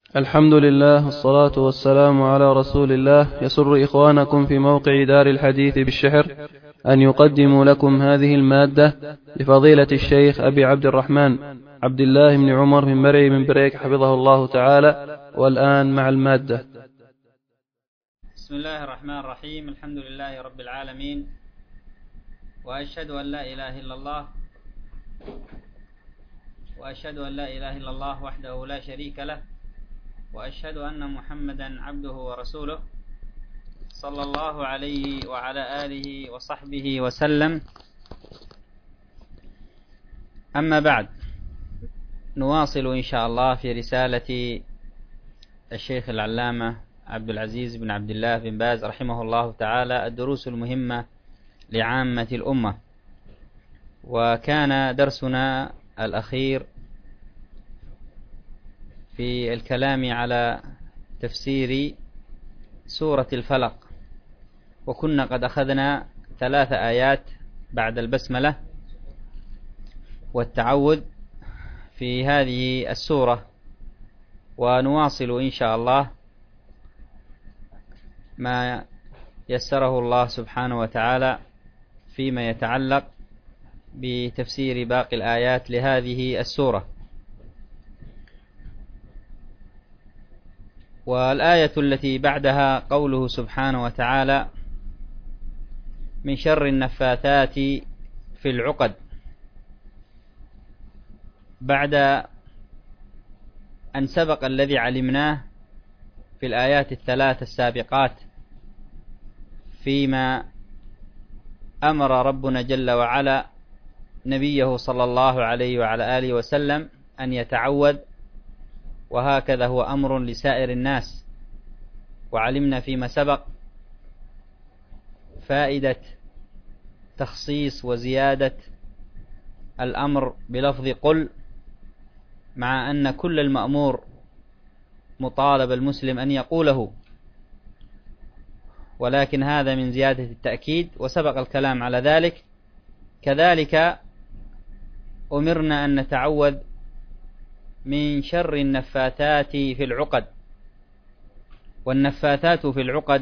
الحمد لله والصلاة والسلام على رسول الله. يسر إخوانكم في موقع دار الحديث بالشحر أن يقدموا لكم هذه المادة لفضيلة الشيخ أبي عبد الرحمن عبد الله بن عمر بن مرعي بن بريك حفظه الله تعالى. والآن مع المادة. بسم الله الرحمن الرحيم. الحمد لله رب العالمين، وأشهد أن لا إله إلا الله وحده لا شريك له، وأشهد أن محمدا عبده ورسوله صلى الله عليه وعلى آله وصحبه وسلم. أما بعد، نواصل إن شاء الله في رسالة الشيخ العلامة عبد العزيز بن عبد الله بن باز رحمه الله تعالى الدروس المهمة لعامة الأمة. وكان درسنا الأخير في الكلام على تفسير سورة الفلق، وكنا قد أخذنا 3 آيات بعد البسملة والتعوذ في هذه السورة، ونواصل إن شاء الله ما يسره الله سبحانه وتعالى فيما يتعلق بتفسير باقي الآيات لهذه السورة. والآية التي بعدها قوله سبحانه وتعالى: من شر النفاثات في العقد. بعد أن سبق الذي علمناه في الآيات ال3 السابقات فيما أمر ربنا جل وعلا نبيه صلى الله عليه وعلى آله وسلم أن يتعوذ، وهكذا هو أمر لسائر الناس. وعلمنا فيما سبق فائدة تخصيص وزيادة الأمر بلفظ قل، مع أن كل المأمور مطالب المسلم أن يقوله، ولكن هذا من زيادة التأكيد وسبق الكلام على ذلك. كذلك أمرنا أن نتعوذ من شر النفاثات في العقد. والنفاثات في العقد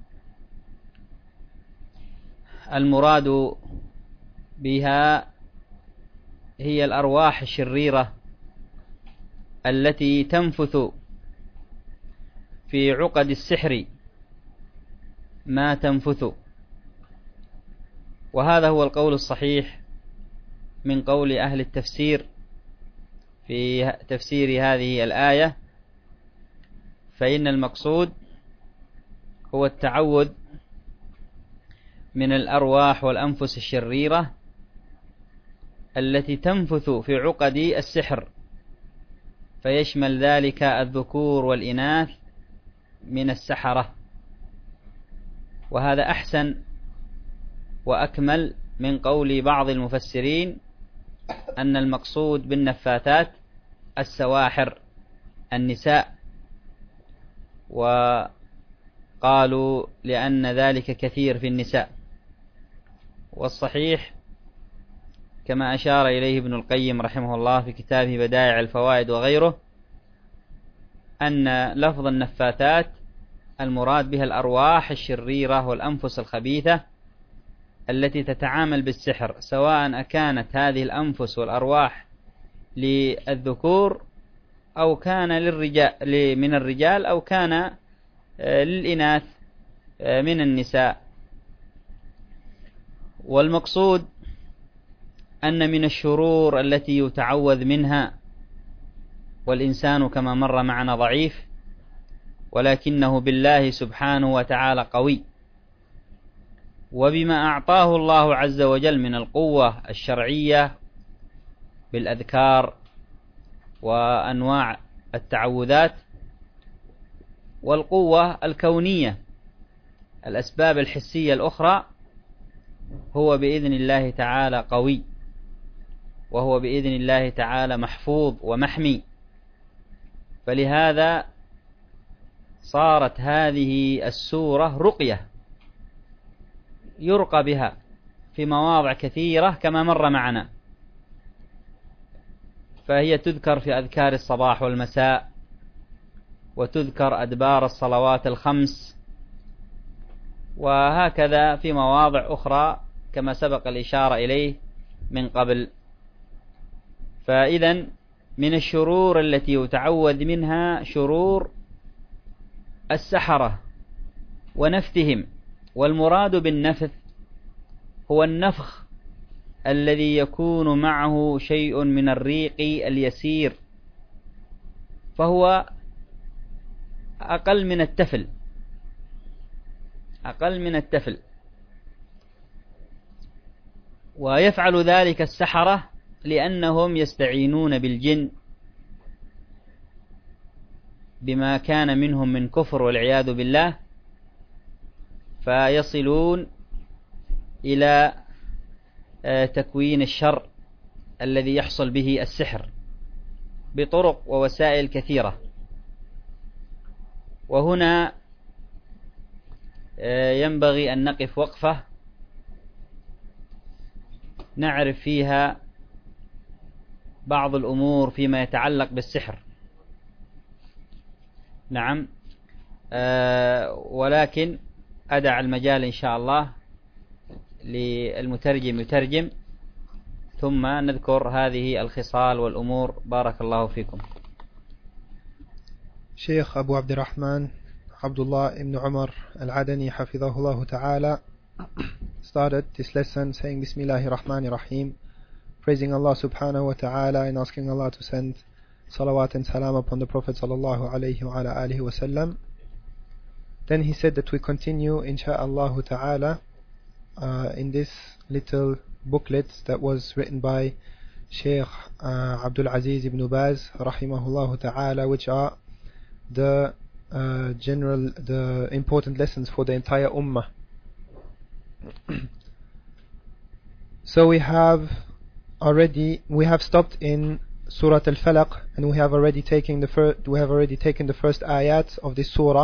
المراد بها هي الأرواح الشريرة التي تنفث في عقد السحر ما تنفث. وهذا هو القول الصحيح من قول أهل التفسير في تفسير هذه الآية، فإن المقصود هو التعوذ من الأرواح والأنفس الشريرة التي تنفث في عقد السحر، فيشمل ذلك الذكور والإناث من السحرة. وهذا أحسن وأكمل من قول بعض المفسرين أن المقصود بالنفاثات السواحر النساء، وقالوا لأن ذلك كثير في النساء. والصحيح كما أشار إليه ابن القيم رحمه الله في كتابه بدائع الفوائد وغيره، أن لفظ النفاثات المراد بها الأرواح الشريرة والأنفس الخبيثة التي تتعامل بالسحر، سواء أكانت هذه الأنفس والأرواح للذكور أو كان للرجال من الرجال أو كان للإناث من النساء. والمقصود أن من الشرور التي يتعوذ منها، والإنسان كما مر معنا ضعيف، ولكنه بالله سبحانه وتعالى قوي، وبما أعطاه الله عز وجل من القوة الشرعية بالأذكار وأنواع التعوذات، والقوة الكونية الأسباب الحسية الأخرى، هو بإذن الله تعالى قوي، وهو بإذن الله تعالى محفوظ ومحمي. فلهذا صارت هذه السورة رقية يرقى بها في مواضع كثيرة كما مر معنا، فهي تذكر في أذكار الصباح والمساء، وتذكر أدبار الصلوات الخمس، وهكذا في مواضع أخرى كما سبق الإشارة إليه من قبل. فإذا من الشرور التي يتعوذ منها شرور السحرة ونفثهم، والمراد بالنفث هو النفخ الذي يكون معه شيء من الريق اليسير، فهو أقل من التفل، أقل من التفل. ويفعل ذلك السحرة لأنهم يستعينون بالجن بما كان منهم من كفر والعياذ بالله، فيصلون إلى تكوين الشر الذي يحصل به السحر بطرق ووسائل كثيرة. وهنا ينبغي أن نقف وقفة نعرف فيها بعض الأمور فيما يتعلق بالسحر. نعم، ولكن أدع المجال إن شاء الله للمترجم يترجم، ثم نذكر هذه الخصال والأمور. بارك الله فيكم. شيخ أبو عبد الرحمن Abdullah ibn Umar al-Adani Hafidhahullah Ta'ala started this lesson saying Bismillahir Rahmanir Rahim, praising Allah subhanahu wa ta'ala and asking Allah to send salawat and salam upon the Prophet sallallahu alayhi wa alihi wa sallam. Then he said that we continue insha'Allah ta'ala in this little booklet that was written by Sheikh Abdul Aziz ibn Baz rahimahullah ta'ala, which are the important lessons for the entire ummah. So we have stopped in Surah Al-Falaq, and we have already taken the first ayat of this surah,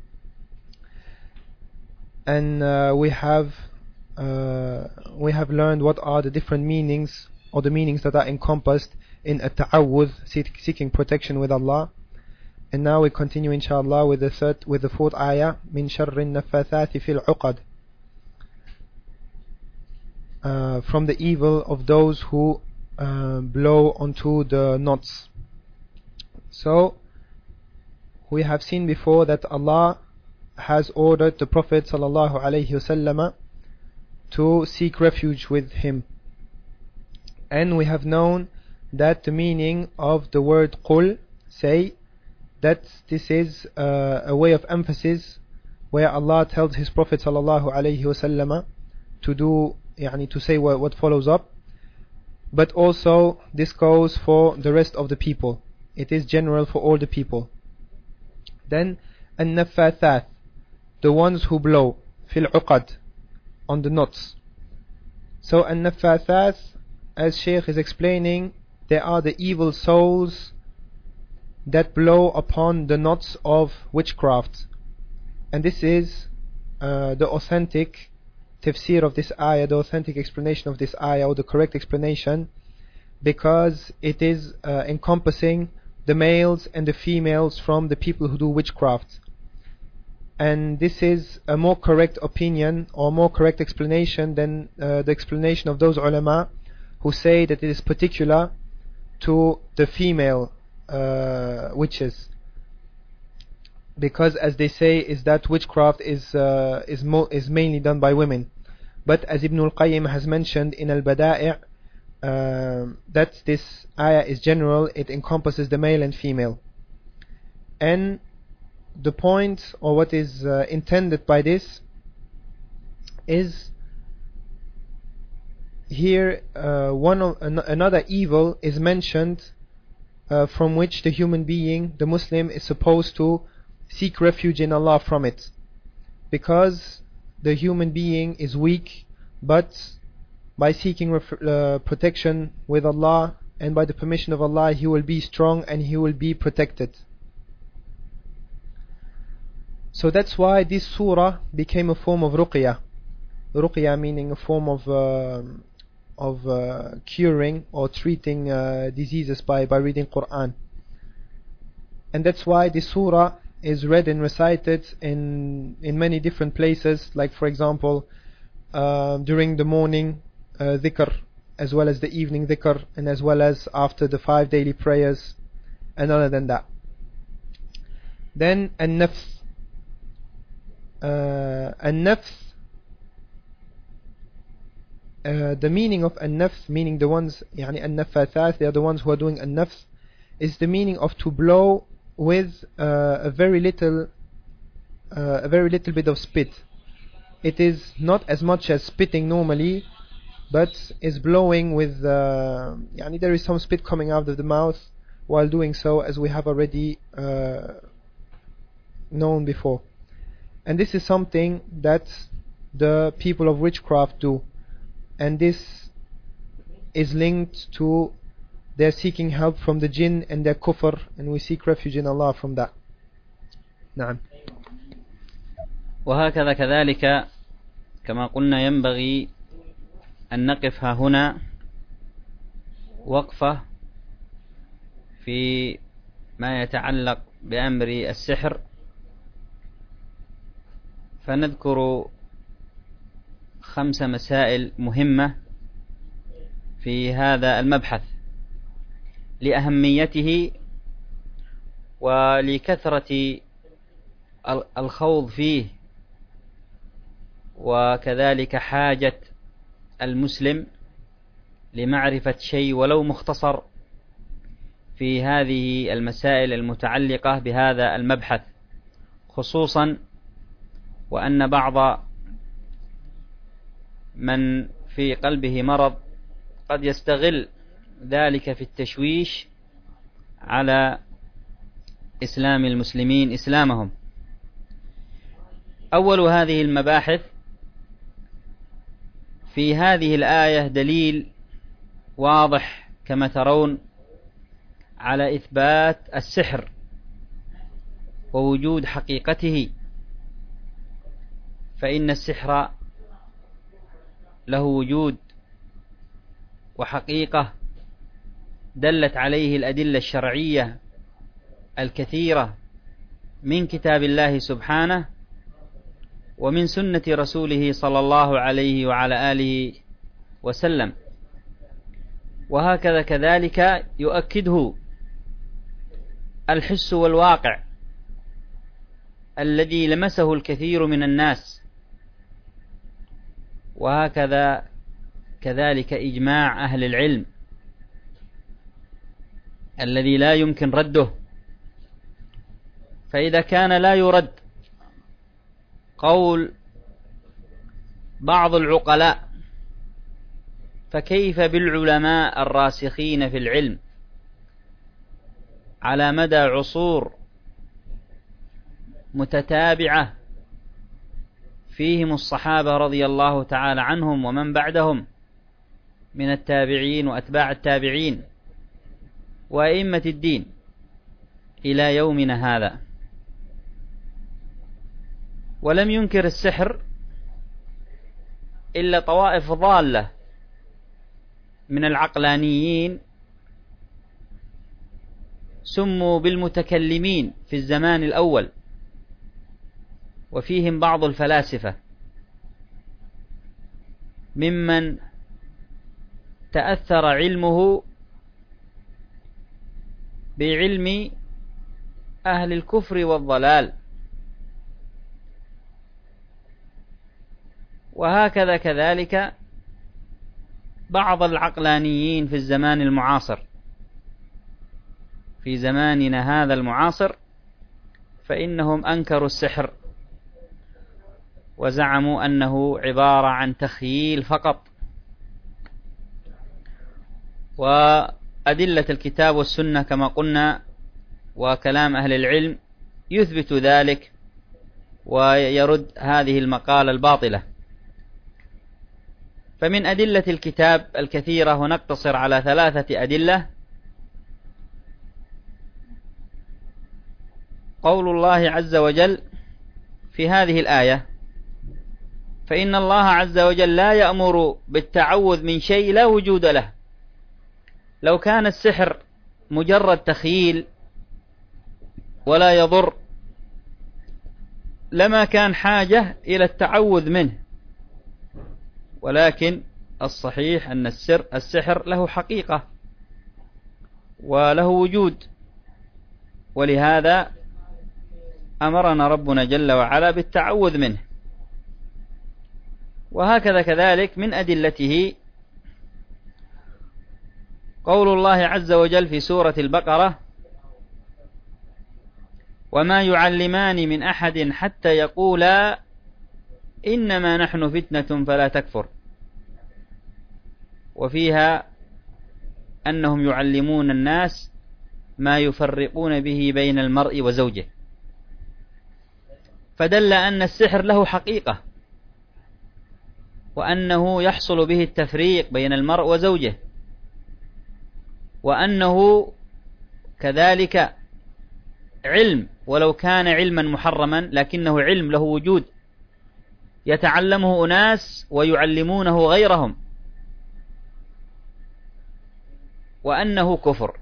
and we have learned what are the different meanings, or the meanings that are encompassed in at-ta'awudh, seeking protection with Allah. And now we continue inshallah with the fourth ayah, min sharri nafathati fil uqad, from the evil of those who blow onto the knots. So we have seen before that Allah has ordered the Prophet sallallahu alaihi wasallam to seek refuge with him, and we have known that the meaning of the word qul, say, that this is a way of emphasis where Allah tells His Prophet sallallahu alaihi wasallam to say what follows up. But also this goes for the rest of the people. It is general for all the people. Then an-naffathat, the ones who blow, fil uqad, on the knots. So an-naffathat, as Shaykh is explaining, they are the evil souls that blow upon the knots of witchcraft. And this is the authentic tafsir of this ayah, the authentic explanation of this ayah, or the correct explanation, because it is encompassing the males and the females from the people who do witchcraft. And this is a more correct opinion or more correct explanation than the explanation of those ulama who say that it is particular to the female witches, because as they say is that witchcraft is mainly done by women. But as Ibn al-Qayyim has mentioned in al-Bada'i', that this ayah is general, it encompasses the male and female. And the point, or what is intended by this, is here another evil is mentioned from which the human being, the Muslim, is supposed to seek refuge in Allah from it, because the human being is weak, but by seeking protection with Allah and by the permission of Allah, he will be strong and he will be protected. So that's why this surah became a form of ruqyah. Ruqyah meaning a form of curing or treating diseases by reading Quran. And that's why this surah is read and recited in many different places, like for example during the morning dhikr, as well as the evening dhikr, and as well as after the 5 daily prayers, and other than that. Then an-nafs. An-nafs, the meaning of an-nafs, meaning the ones, يعني an-nafathat, they are the ones who are doing an-nafs, is the meaning of to blow with a very little bit of spit. It is not as much as spitting normally, but is blowing with يعني there is some spit coming out of the mouth while doing so, as we have already known before. And this is something that the people of witchcraft do, and this is linked to their seeking help from the jinn and their kufr, and we seek refuge in Allah from that. نعم. وهكذا كذلك كما قلنا ينبغي أن نقف هنا وقفة في ما يتعلق بأمر السحر، فنذكر 5 مسائل مهمة في هذا المبحث لأهميته ولكثرة الخوض فيه، وكذلك حاجة المسلم لمعرفة شيء ولو مختصر في هذه المسائل المتعلقة بهذا المبحث، خصوصا وأن بعض من في قلبه مرض قد يستغل ذلك في التشويش على إسلام المسلمين إسلامهم. أول هذه المباحث في هذه الآية دليل واضح كما ترون على إثبات السحر ووجود حقيقته، فإن السحر له وجود وحقيقة دلت عليه الأدلة الشرعية الكثيرة من كتاب الله سبحانه ومن سنة رسوله صلى الله عليه وعلى آله وسلم، وهكذا كذلك يؤكده الحس والواقع الذي لمسه الكثير من الناس، وهكذا كذلك إجماع أهل العلم الذي لا يمكن رده. فإذا كان لا يرد قول بعض العقلاء، فكيف بالعلماء الراسخين في العلم على مدى عصور متتابعة فيهم الصحابة رضي الله تعالى عنهم ومن بعدهم من التابعين وأتباع التابعين وأئمة الدين إلى يومنا هذا، ولم ينكر السحر إلا طوائف ضالة من العقلانيين سموا بالمتكلمين في الزمان الأول، وفيهم بعض الفلاسفة ممن تأثر علمه بعلم أهل الكفر والضلال، وهكذا كذلك بعض العقلانيين في الزمان المعاصر، في زماننا هذا المعاصر، فإنهم أنكروا السحر وزعموا أنه عبارة عن تخييل فقط، وأدلة الكتاب والسنة كما قلنا وكلام أهل العلم يثبت ذلك ويرد هذه المقالة الباطلة. فمن أدلة الكتاب الكثيرة ونقتصر على 3 أدلة. قول الله عز وجل في هذه الآية: فإن الله عز وجل لا يأمر بالتعوذ من شيء لا وجود له. لو كان السحر مجرد تخييل ولا يضر لما كان حاجة إلى التعوذ منه، ولكن الصحيح أن السحر له حقيقة وله وجود، ولهذا أمرنا ربنا جل وعلا بالتعوذ منه. وهكذا كذلك من أدلته قول الله عز وجل في سورة البقرة: وما يعلمان من أحد حتى يقولا إنما نحن فتنة فلا تكفر، وفيها أنهم يعلمون الناس ما يفرقون به بين المرء وزوجه، فدل أن السحر له حقيقة، وأنه يحصل به التفريق بين المرء وزوجه، وأنه كذلك علم، ولو كان علما محرما لكنه علم له وجود يتعلمه أناس ويعلمونه غيرهم، وأنه كفر.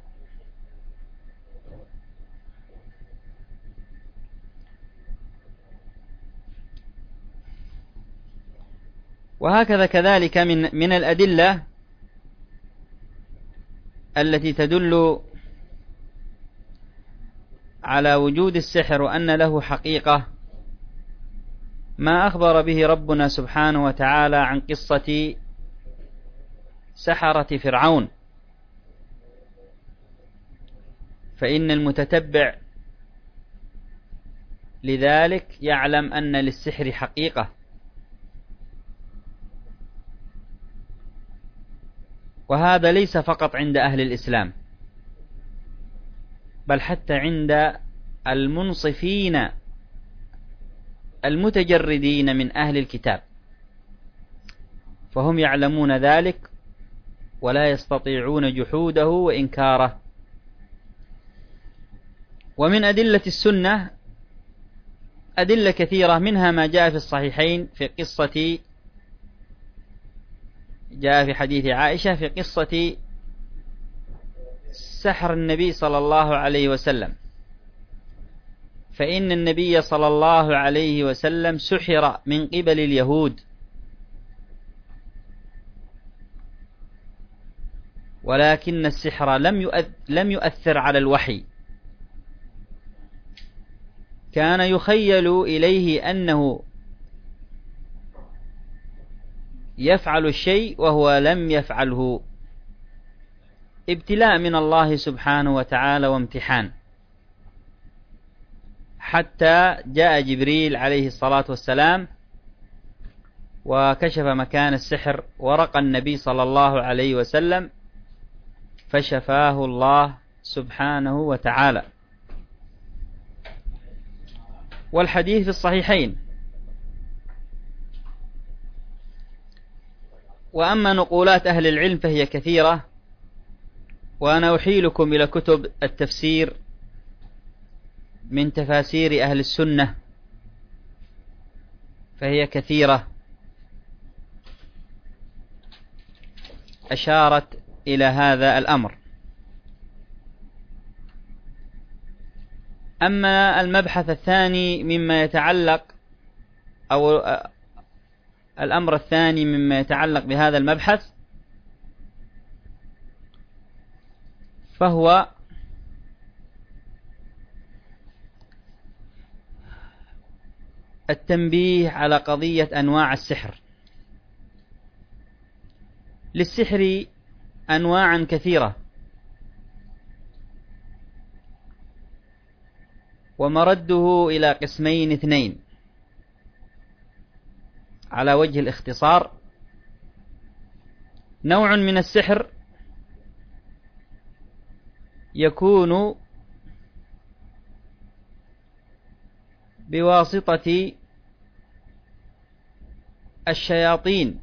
وهكذا كذلك من الأدلة التي تدل على وجود السحر وأن له حقيقة ما أخبر به ربنا سبحانه وتعالى عن قصة سحرة فرعون، فإن المتتبع لذلك يعلم أن للسحر حقيقة، وهذا ليس فقط عند أهل الإسلام، بل حتى عند المنصفين المتجردين من أهل الكتاب، فهم يعلمون ذلك ولا يستطيعون جحوده وإنكاره. ومن أدلة السنة أدلة كثيرة، منها ما جاء في الصحيحين جاء في حديث عائشة في قصة سحر النبي صلى الله عليه وسلم، فإن النبي صلى الله عليه وسلم سحر من قبل اليهود، ولكن السحر لم يؤثر على الوحي، كان يخيل إليه أنه يفعل الشيء وهو لم يفعله، ابتلاء من الله سبحانه وتعالى وامتحان، حتى جاء جبريل عليه الصلاة والسلام وكشف مكان السحر ورقى النبي صلى الله عليه وسلم فشفاه الله سبحانه وتعالى. والحديث في الصحيحين. وأما نقولات أهل العلم فهي كثيرة، وأنا أحيلكم إلى كتب التفسير من تفاسير أهل السنة، فهي كثيرة أشارت إلى هذا الأمر. أما المبحث الثاني مما يتعلق أو الأمر الثاني مما يتعلق بهذا المبحث، فهو التنبيه على قضية أنواع السحر. للسحر أنواعا كثيرة، ومرده إلى قسمين اثنين على وجه الاختصار. نوع من السحر يكون بواسطة الشياطين،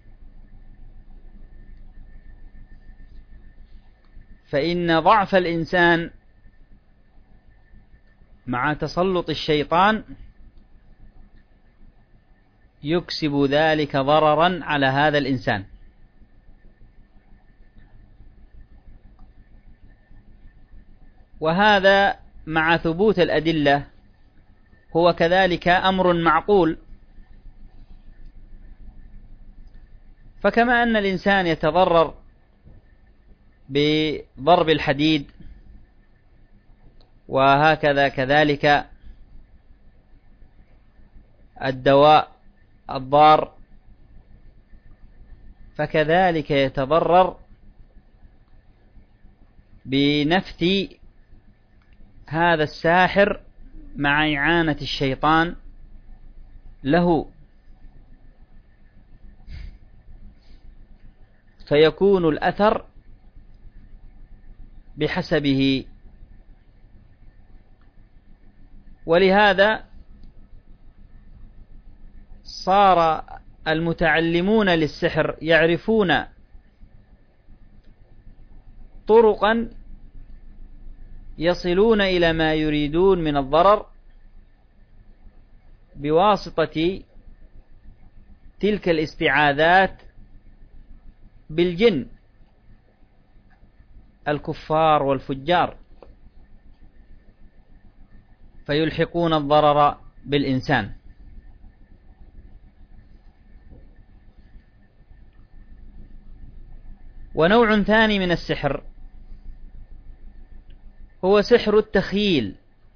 فإن ضعف الإنسان مع تسلط الشيطان يكسب ذلك ضررا على هذا الإنسان. وهذا مع ثبوت الأدلة هو كذلك أمر معقول. فكما أن الإنسان يتضرر بضرب الحديد، وهكذا كذلك الدواء الضار، فكذلك يتضرر بنفث هذا الساحر مع إعانة الشيطان له، فيكون الأثر بحسبه. ولهذا صار المتعلمون للسحر يعرفون طرقا يصلون إلى ما يريدون من الضرر بواسطة تلك الاستعاذات بالجن الكفار والفجار، فيلحقون الضرر بالإنسان. ونوع ثاني من السحر هو سحر التخييل،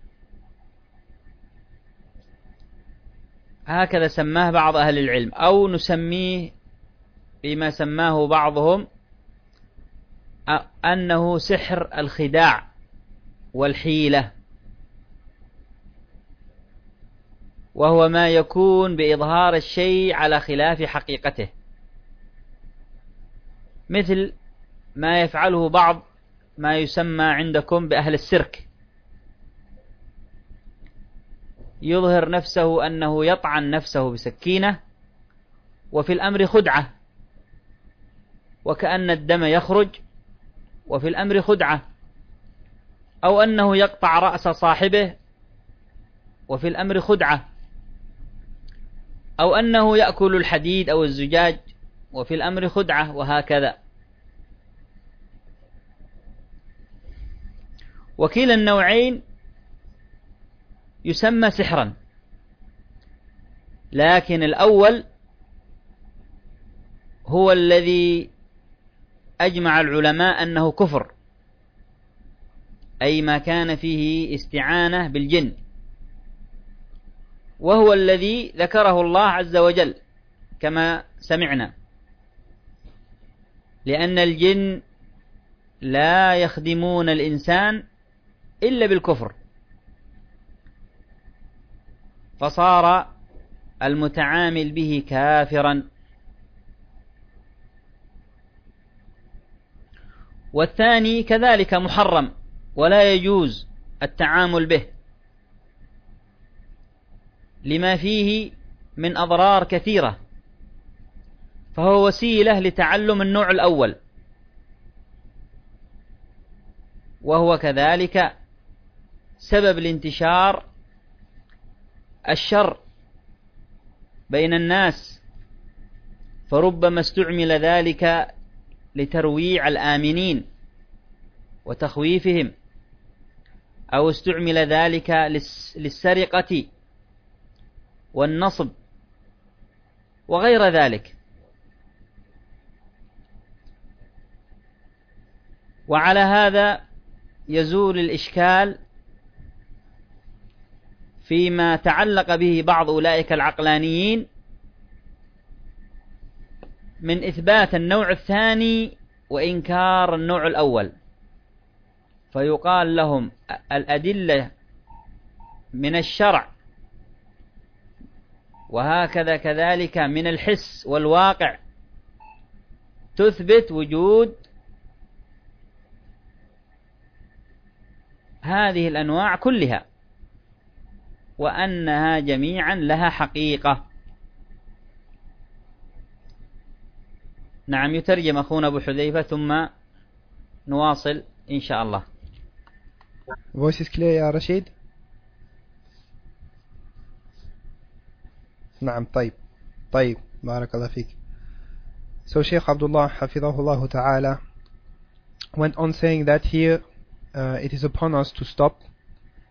هكذا سماه بعض أهل العلم، أو نسميه بما سماه بعضهم أنه سحر الخداع والحيلة، وهو ما يكون بإظهار الشيء على خلاف حقيقته، مثل ما يفعله بعض ما يسمى عندكم بأهل السيرك، يظهر نفسه أنه يطعن نفسه بسكينة وفي الأمر خدعة، وكأن الدم يخرج وفي الأمر خدعة، أو أنه يقطع رأس صاحبه وفي الأمر خدعة، أو أنه يأكل الحديد أو الزجاج وفي الأمر خدعة، وهكذا. وكلا النوعين يسمى سحرا، لكن الأول هو الذي أجمع العلماء أنه كفر، أي ما كان فيه استعانة بالجن، وهو الذي ذكره الله عز وجل كما سمعنا، لأن الجن لا يخدمون الإنسان إلا بالكفر، فصار المتعامل به كافرا. والثاني كذلك محرم ولا يجوز التعامل به، لما فيه من أضرار كثيرة، فهو وسيلة لتعلم النوع الأول، وهو كذلك سبب لانتشار الشر بين الناس، فربما استعمل ذلك لترويع الآمنين وتخويفهم، أو استعمل ذلك للسرقة والنصب وغير ذلك. وعلى هذا يزول الإشكال فيما تعلق به بعض أولئك العقلانيين من إثبات النوع الثاني وإنكار النوع الأول، فيقال لهم الأدلة من الشرع وهكذا كذلك من الحس والواقع تثبت وجود هذه الأنواع كلها، وأنها جميعا لها حقيقة. نعم، يترجم أخونا أبو حذيفة ثم نواصل إن شاء الله. Voice is clear يا رشيد؟ نعم. طيب بارك الله فيك. So Sheikh Abdullah Hafidhahullah Ta'ala went on saying that here it is upon us to stop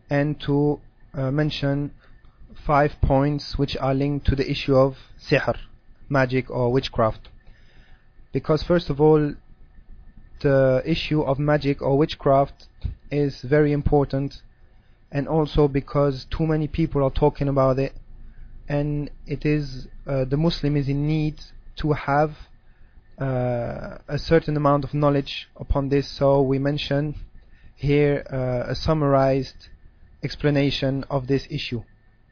and to mention 5 points which are linked to the issue of sihr, magic or witchcraft. Because first of all, the issue of magic or witchcraft is very important, and also because too many people are talking about it, and it is the Muslim is in need to have a certain amount of knowledge upon this. So we mention here a summarized explanation of this issue.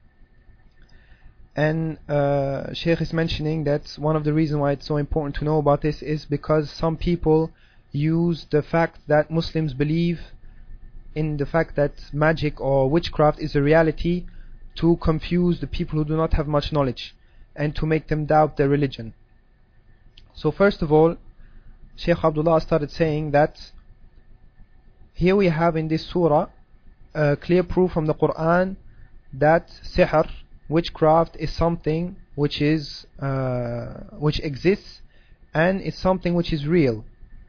And Sheikh is mentioning that one of the reasons why it's so important to know about this is because some people use the fact that Muslims believe in the fact that magic or witchcraft is a reality to confuse the people who do not have much knowledge and to make them doubt their religion. So first of all, Shaykh Abdullah started saying that here we have in this surah a clear proof from the Quran that sihr, witchcraft, is something which is which exists, and it's something which is real.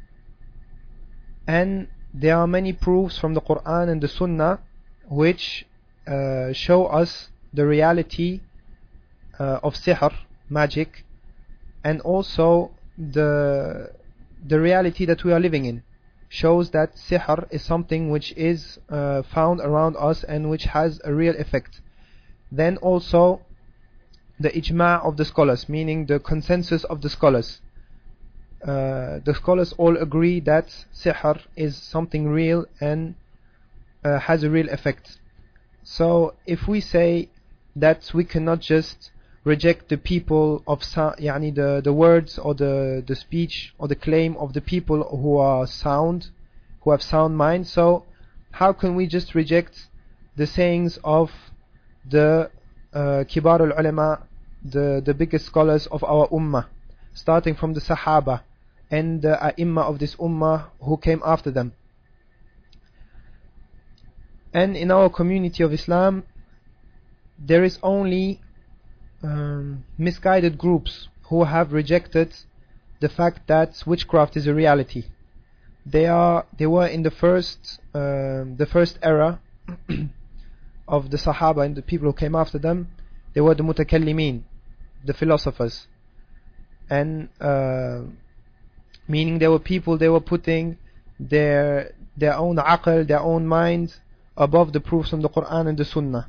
And there are many proofs from the Quran and the Sunnah which show us the reality of sihr, magic, and also the reality that we are living in shows that sihr is something which is found around us and which has a real effect. Then also the ijma' of the scholars, meaning the consensus of the scholars. The scholars all agree that sihr is something real and has a real effect. So if we say that we cannot just reject the people of the words or the speech or the claim of the people who are sound, who have sound mind, so how can we just reject the sayings of the kibar al-ulama, the biggest scholars of our ummah, starting from the Sahaba and the A'imma of this ummah who came after them? And in our community of Islam, there is only misguided groups who have rejected the fact that witchcraft is a reality. They were in the first era of the Sahaba and the people who came after them. They were the mutakallimin, the philosophers, and meaning there were people, they were putting their own aql, their own mind above the proofs from the Quran and the Sunnah.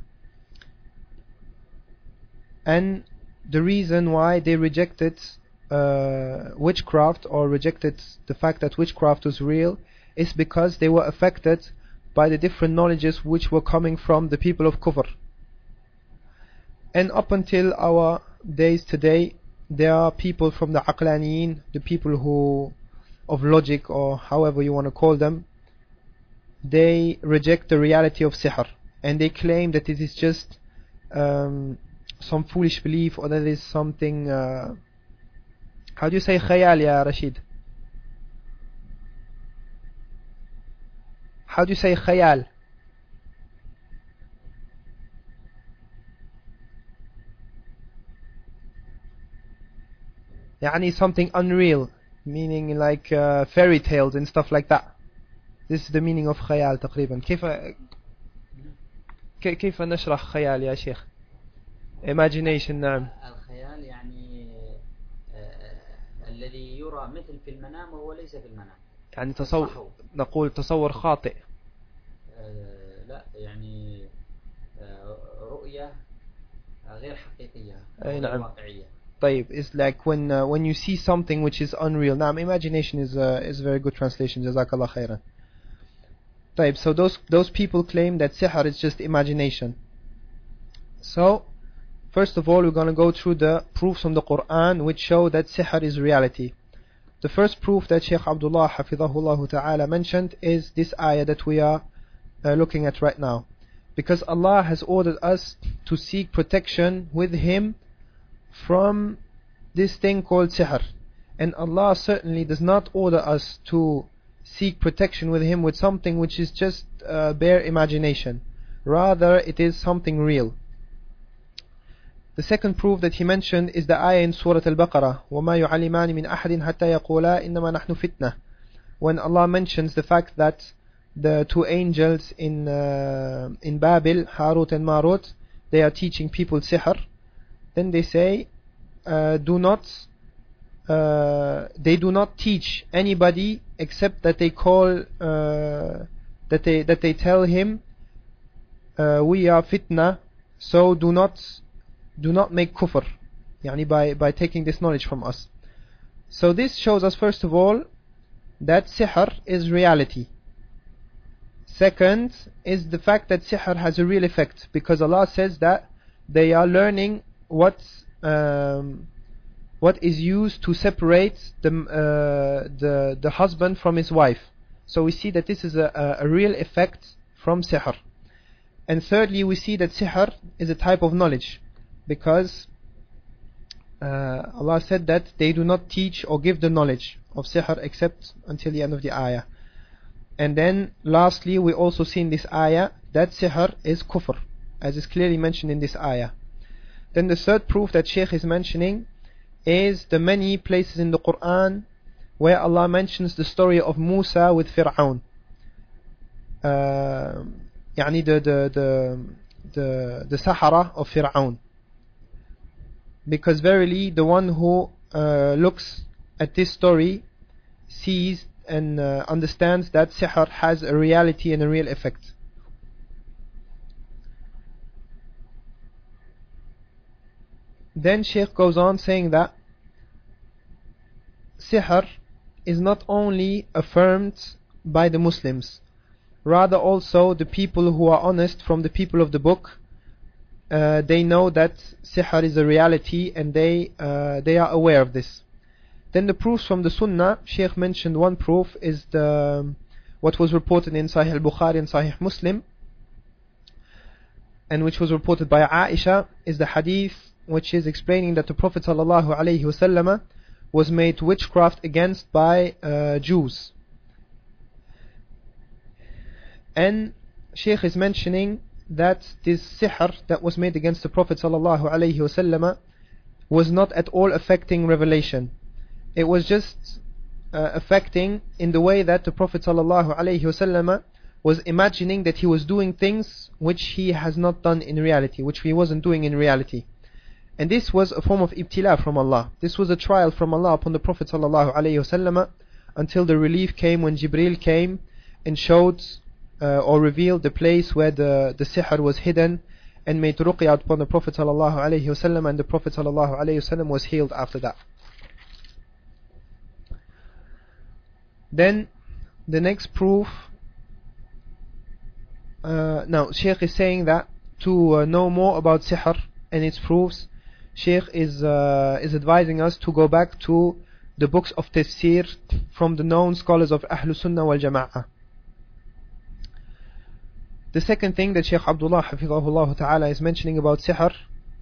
And the reason why they rejected witchcraft or rejected the fact that witchcraft was real is because they were affected by the different knowledges which were coming from the people of Kufr. And up until our days today, there are people from the aqlaniyin, the people who of logic, or however you want to call them, they reject the reality of sihr, and they claim that it is just some foolish belief, or that is something how do you say khayal, ya Rashid? How do you say khayal? يعني something unreal, meaning like fairy tales and stuff like that. This is the meaning of khayal تقريبا. كيف نشرح خيال يا شيخ؟ imagination. نعم. الخيال يعني الذي يرى مثل في المنام وهو ليس في المنام. يعني نقول تصور خاطئ. لا يعني رؤية غير حقيقية نعم. واقعية. طيب, it's like when you see something which is unreal. نعم, imagination is a very good translation. جزاك الله خيرا. طيب, so those people claim that sihr is just imagination. So first of all, we're going to go through the proofs from the Quran which show that sihr is reality. The first proof that Shaykh Abdullah Hafidhahullah Ta'ala mentioned is this ayah that we are looking at right now. Because Allah has ordered us to seek protection with Him from this thing called sihr. And Allah certainly does not order us to seek protection with Him with something which is just bare imagination. Rather, it is something real. The second proof that he mentioned is the ayah in Surah Al-Baqarah, وَمَا يُعَلِّمَانِ مِنْ أَحَدٍ حَتَّى يَقُولَا إِنَّمَا نَحْنُ فِتْنَةٌ. When Allah mentions the fact that the two angels in Babel, Harut and Marut, they are teaching people sihr, then they say, they do not teach anybody except that they call, that they tell him, we are fitna, so do not make kufr, yani by taking this knowledge from us. So this shows us, first of all, that sihr is reality. Second is the fact that sihr has a real effect, because Allah says that they are learning what is used to separate the husband from his wife. So we see that this is a real effect from sihr. And thirdly, we see that sihr is a type of knowledge, because Allah said that they do not teach or give the knowledge of sihr except until the end of the ayah. And then lastly, we also see in this ayah that sihr is kufr, as is clearly mentioned in this ayah. Then the third proof that Shaykh is mentioning is the many places in the Quran where Allah mentions the story of Musa with Fir'aun. يعني the Sahara of Fir'aun. Because verily the one who looks at this story sees and understands that sihr has a reality and a real effect. Then Shaykh goes on saying that sihr is not only affirmed by the Muslims, rather also the people who are honest from the people of the book, they know that sihr is a reality, and they are aware of this. Then the proofs from the Sunnah, Shaykh mentioned one proof is what was reported in Sahih al-Bukhari and Sahih Muslim, and which was reported by Aisha, is the hadith which is explaining that the Prophet ﷺ was made witchcraft against by Jews. And Shaykh is mentioning that this sihr that was made against the Prophet ﷺ was not at all affecting revelation. It was just affecting in the way that the Prophet ﷺ was imagining that he was doing things which he has not done in reality, which he wasn't doing in reality. And this was a form of ibtila from Allah. This was a trial from Allah upon the Prophet ﷺ until the relief came when Jibreel came and showed or revealed the place where the sihr was hidden, and made ruqyah upon the Prophet ﷺ, and the Prophet ﷺ was healed after that. Then the next proof, now Shaykh is saying that to know more about sihr and its proofs, Shaykh is advising us to go back to the books of tafsir from the known scholars of Ahlus Sunnah wal Jama'ah. The second thing that Shaykh Abdullah Hafidhahullah Ta'ala is mentioning about sihr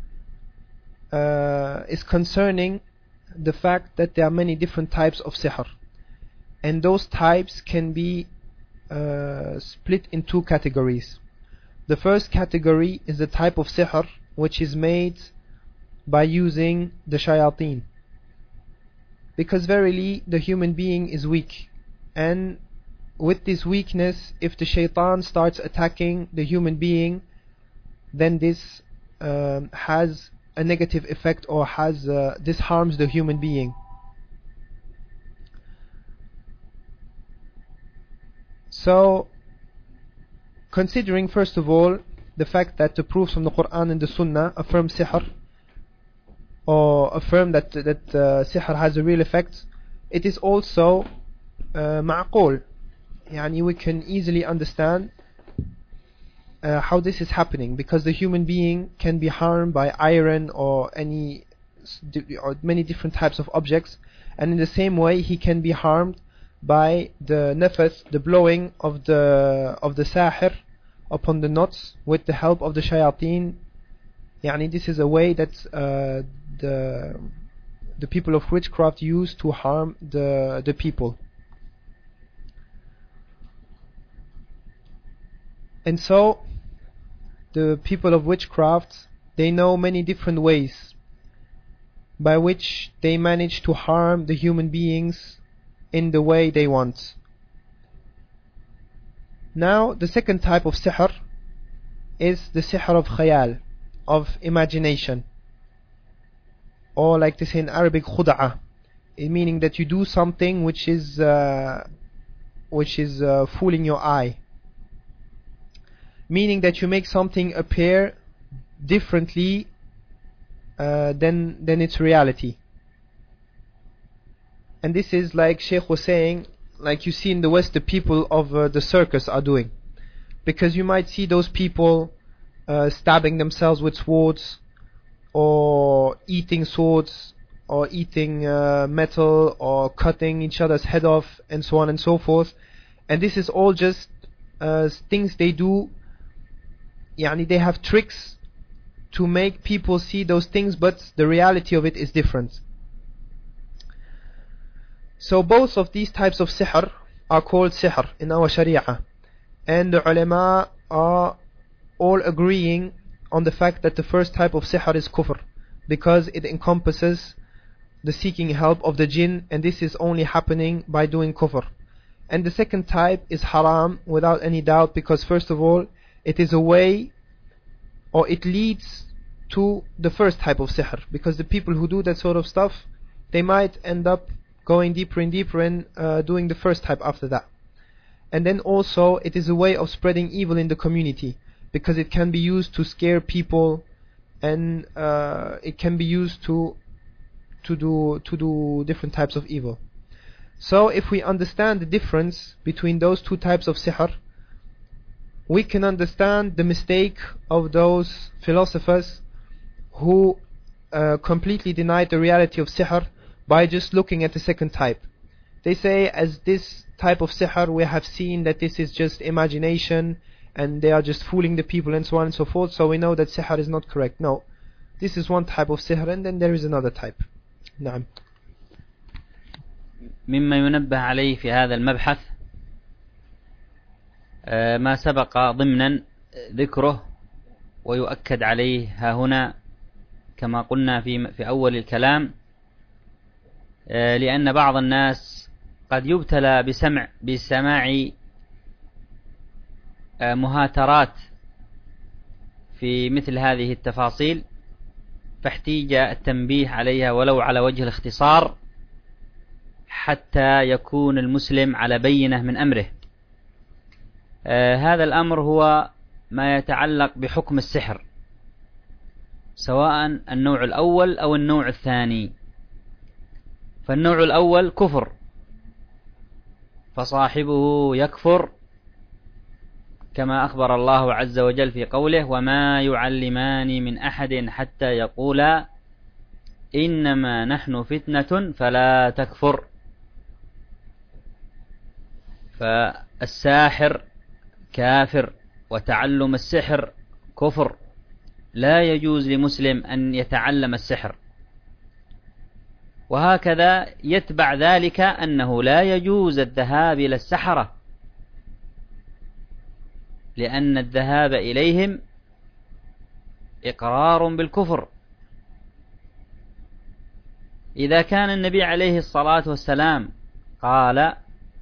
is concerning the fact that there are many different types of sihr, and those types can be split in two categories. The first category is the type of sihr which is made by using the shayateen, because verily the human being is weak, and with this weakness, if the shaitan starts attacking the human being, then this has a negative effect, or this harms the human being. So, considering first of all the fact that the proofs from the Quran and the Sunnah affirm sihr, or affirm that sihr has a real effect, it is also ma'qul. Yani we can easily understand how this is happening, because the human being can be harmed by iron or many different types of objects, and in the same way he can be harmed by the nafas, the blowing of the sahir upon the knots with the help of the shayateen. Yani this is a way that the people of witchcraft use to harm the people. And so the people of witchcraft, they know many different ways by which they manage to harm the human beings in the way they want. Now the second type of sihr is the sihr of khayal, of imagination, or like they say in Arabic khud'a, meaning that you do something which is fooling your eye, meaning that you make something appear differently than its reality. And this is like Sheikh was saying, like you see in the West the people of the circus are doing, because you might see those people stabbing themselves with swords, or eating swords, or eating metal, or cutting each other's head off, and so on and so forth. And this is all just things they do. Yani they have tricks to make people see those things, but the reality of it is different. So both of these types of sihr are called sihr in our sharia, and the ulama are all agreeing on the fact that the first type of sihr is kufr, because it encompasses the seeking help of the jinn, and this is only happening by doing kufr. And the second type is haram without any doubt, because first of all it is a way, or it leads to the first type of sihr, because the people who do that sort of stuff, they might end up going deeper and deeper and doing the first type after that. And then also it is a way of spreading evil in the community, because it can be used to scare people, and it can be used to do different types of evil. So if we understand the difference between those two types of sihr, we can understand the mistake of those philosophers who completely denied the reality of sihr by just looking at the second type. They say, as this type of sihr, we have seen that this is just imagination and they are just fooling the people and so on and so forth, so we know that sihr is not correct. No, this is one type of sihr, and then there is another type. نعم. مما ينبه عليه في هذا المبحث ما سبق ضمنا ذكره ويؤكد عليه ها هنا كما قلنا في أول الكلام، لأن بعض الناس قد يبتلى بسماع مهاترات في مثل هذه التفاصيل، فاحتيج التنبيه عليها ولو على وجه الاختصار حتى يكون المسلم على بينة من أمره. هذا الأمر هو ما يتعلق بحكم السحر، سواء النوع الأول أو النوع الثاني. فالنوع الأول كفر، فصاحبه يكفر كما أخبر الله عز وجل في قوله: وما يعلمان من أحد حتى يقولا إنما نحن فتنة فلا تكفر. فالساحر كافر، وتعلم السحر كفر، لا يجوز لمسلم أن يتعلم السحر. وهكذا يتبع ذلك أنه لا يجوز الذهاب إلى السحرة، لأن الذهاب إليهم إقرار بالكفر. إذا كان النبي عليه الصلاة والسلام قال: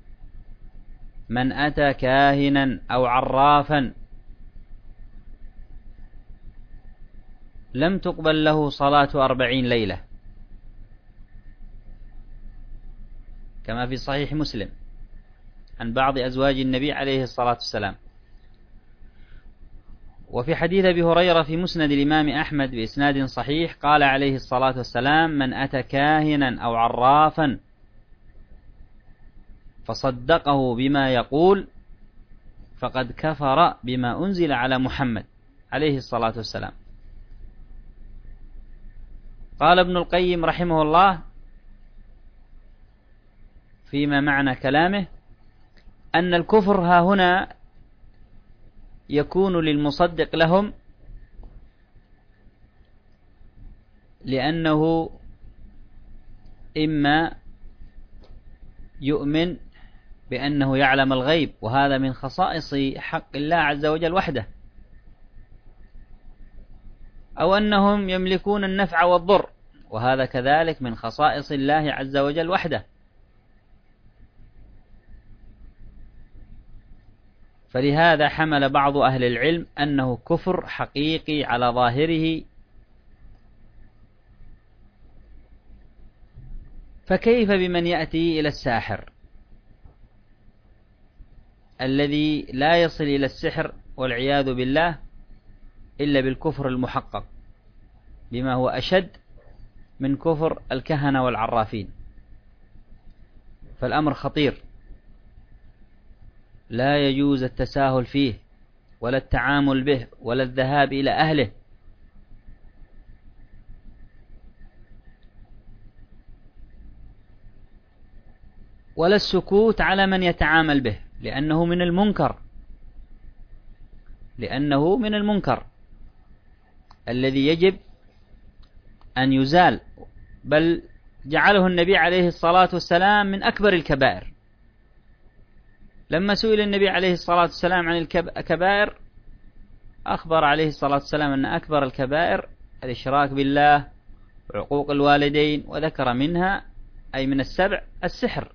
من أتى كاهنا أو عرافا لم تقبل له صلاة 40 ليلة، كما في صحيح مسلم عن بعض أزواج النبي عليه الصلاة والسلام. وفي حديث أبي هريرة في مسند الإمام أحمد بإسناد صحيح قال عليه الصلاة والسلام: من أتى كاهنا أو عرافا فصدقه بما يقول فقد كفر بما أنزل على محمد عليه الصلاة والسلام. قال ابن القيم رحمه الله فيما معنى كلامه أن الكفر ها هنا يكون للمصدق لهم، لأنه إما يؤمن بأنه يعلم الغيب، وهذا من خصائص حق الله عز وجل وحده، أو أنهم يملكون النفع والضر، وهذا كذلك من خصائص الله عز وجل وحده. فلهذا حمل بعض أهل العلم أنه كفر حقيقي على ظاهره. فكيف بمن يأتي إلى الساحر الذي لا يصل إلى السحر والعياذ بالله إلا بالكفر المحقق، بما هو أشد من كفر الكهنة والعرافين؟ فالأمر خطير، لا يجوز التساهل فيه ولا التعامل به ولا الذهاب إلى أهله. ولا السكوت على من يتعامل به، لأنه من المنكر الذي يجب أن يزال، بل جعله النبي عليه الصلاة والسلام من أكبر الكبائر. لما سئل النبي عليه الصلاة والسلام عن الكبائر أخبر عليه الصلاة والسلام أن أكبر الكبائر الإشراك بالله وعقوق الوالدين، وذكر منها أي من السبع السحر.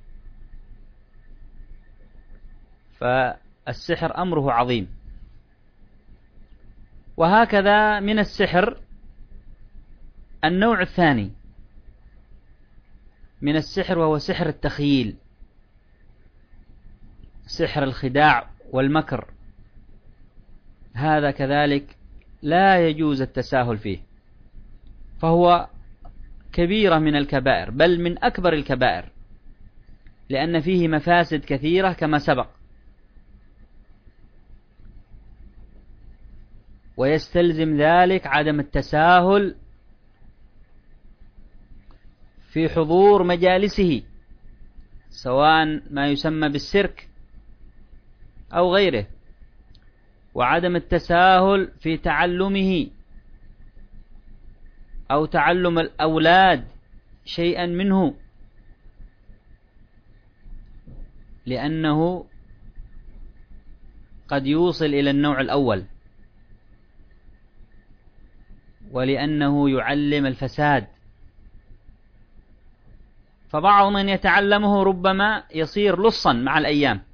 فالسحر أمره عظيم. وهكذا من السحر النوع الثاني من السحر، وهو سحر التخييل، سحر الخداع والمكر. هذا كذلك لا يجوز التساهل فيه، فهو كبيرة من الكبائر، بل من أكبر الكبائر، لأن فيه مفاسد كثيرة كما سبق، ويستلزم ذلك عدم التساهل في حضور مجالسه، سواء ما يسمى بالسيرك أو غيره، وعدم التساهل في تعلمه أو تعلم الأولاد شيئا منه، لأنه قد يوصل إلى النوع الأول، ولأنه يعلم الفساد. فبعض من يتعلمه ربما يصير لصا مع الأيام،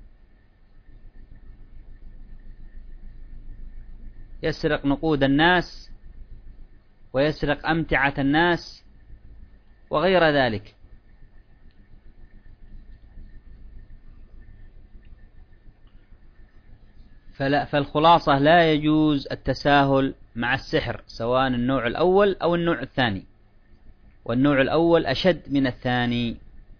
يسرق نقود الناس ويسرق أمتعة الناس وغير ذلك. فالخلاصة لا يجوز التساهل مع السحر، سواء النوع الأول أو النوع الثاني، والنوع الأول أشد من الثاني.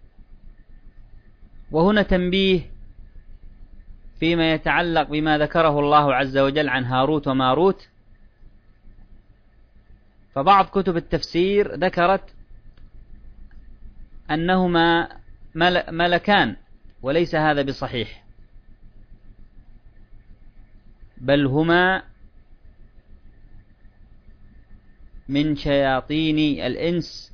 وهنا تنبيه فيما يتعلق بما ذكره الله عز وجل عن هاروت وماروت. فبعض كتب التفسير ذكرت أنهما ملكان، وليس هذا بصحيح، بل هما من شياطين الإنس،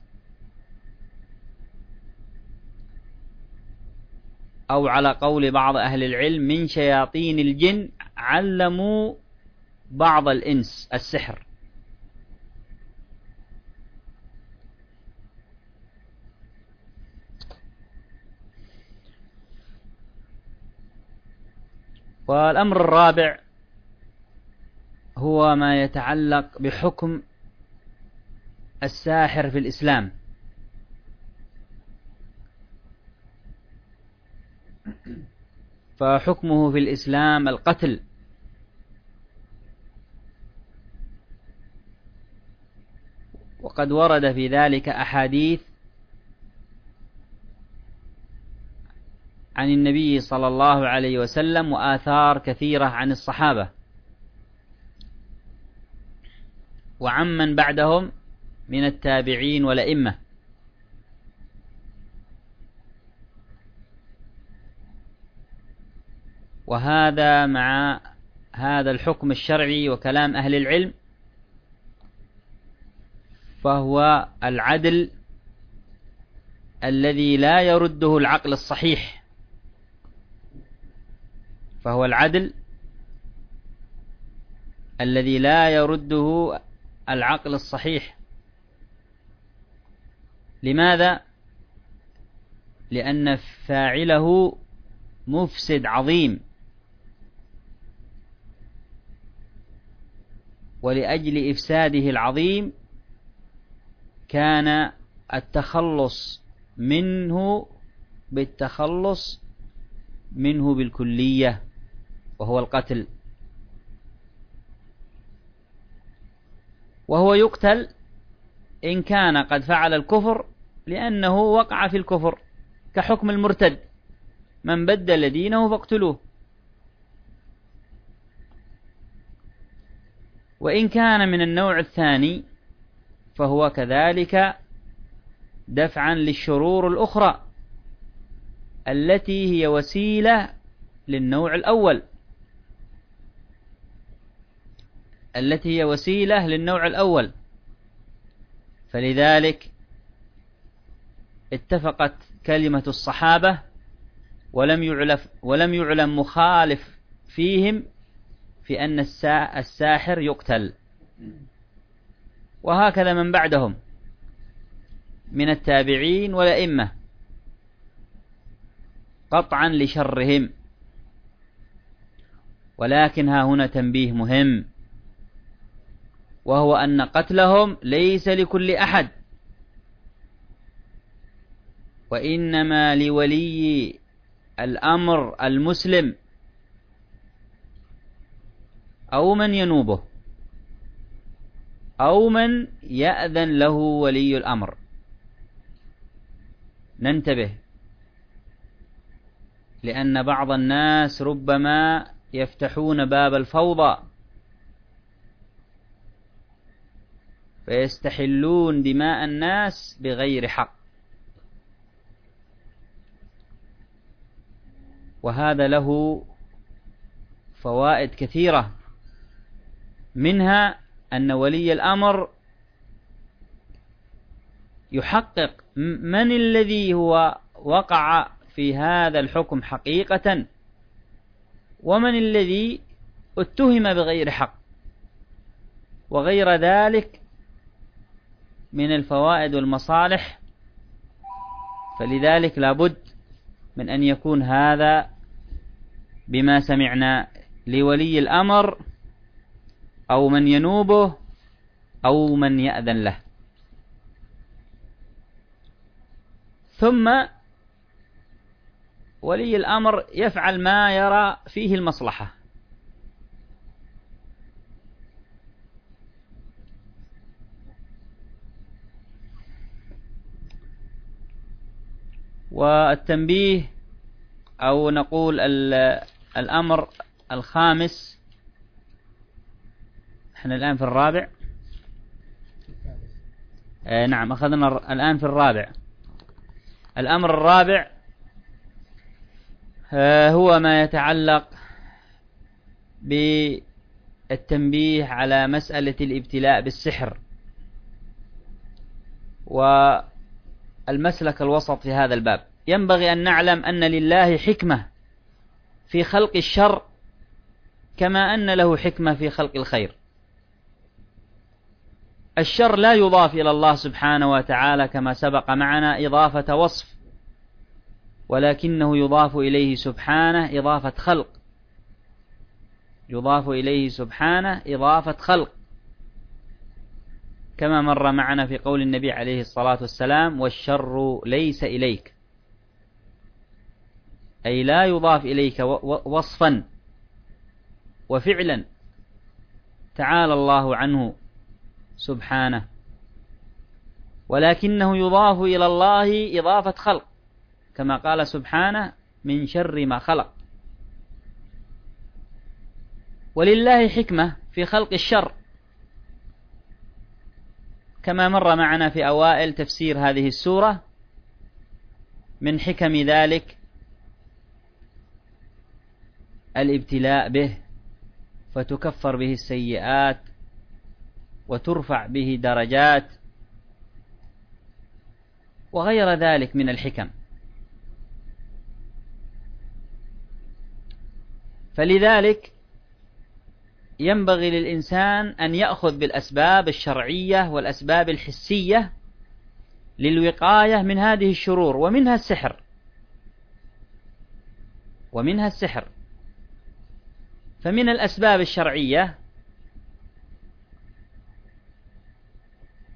أو على قول بعض أهل العلم من شياطين الجن، علموا بعض الإنس السحر. والأمر الرابع هو ما يتعلق بحكم الساحر في الإسلام. فحكمه في الإسلام القتل، وقد ورد في ذلك أحاديث عن النبي صلى الله عليه وسلم، وآثار كثيرة عن الصحابة وعمن بعدهم من التابعين والأئمة. وهذا مع هذا الحكم الشرعي وكلام أهل العلم، فهو العدل الذي لا يرده العقل الصحيح، فهو العدل الذي لا يرده العقل الصحيح. لماذا؟ لأن فاعله مفسد عظيم، ولأجل إفساده العظيم كان التخلص منه بالتخلص منه بالكلية، وهو القتل. وهو يقتل إن كان قد فعل الكفر لأنه وقع في الكفر، كحكم المرتد: من بدل دينه فاقتلوه. وإن كان من النوع الثاني فهو كذلك دفعا للشرور الأخرى التي هي وسيلة للنوع الأول، فلذلك اتفقت كلمة الصحابة ولم يعلم مخالف فيهم في أن الساحر يقتل، وهكذا من بعدهم من التابعين والأئمة قطعا لشرهم. ولكن ها هنا تنبيه مهم، وهو أن قتلهم ليس لكل أحد، وإنما لولي الأمر المسلم أو من ينوبه أو من يأذن له ولي الأمر. ننتبه، لأن بعض الناس ربما يفتحون باب الفوضى فيستحلون دماء الناس بغير حق، وهذا له فوائد كثيرة، منها أن ولي الأمر يحقق من الذي هو وقع في هذا الحكم حقيقة، ومن الذي اتهم بغير حق، وغير ذلك من الفوائد والمصالح. فلذلك لابد من أن يكون هذا بما سمعنا لولي الأمر أو من ينوبه أو من يأذن له. ثم ولي الأمر يفعل ما يرى فيه المصلحة، والتنبيه أو نقول الأمر الخامس، احنا الآن في الرابع، نعم أخذنا الآن في الرابع. الأمر الرابع هو ما يتعلق بالتنبيه على مسألة الابتلاء بالسحر، والمسلك الوسط في هذا الباب. ينبغي أن نعلم أن لله حكمة في خلق الشر كما أن له حكمة في خلق الخير. الشر لا يضاف إلى الله سبحانه وتعالى كما سبق معنا إضافة وصف، ولكنه يضاف إليه سبحانه إضافة خلق، يضاف إليه سبحانه إضافة خلق، كما مر معنا في قول النبي عليه الصلاة والسلام: والشر ليس إليك، أي لا يضاف إليك وصفا وفعلا، تعالى الله عنه سبحانه، ولكنه يضاف إلى الله إضافة خلق، كما قال سبحانه: من شر ما خلق. ولله حكمة في خلق الشر كما مر معنا في أوائل تفسير هذه السورة. من حكم ذلك الابتلاء به، فتكفر به السيئات وترفع به درجات وغير ذلك من الحكم. فلذلك ينبغي للإنسان أن يأخذ بالأسباب الشرعية والأسباب الحسية للوقاية من هذه الشرور، ومنها السحر. فمن الأسباب الشرعية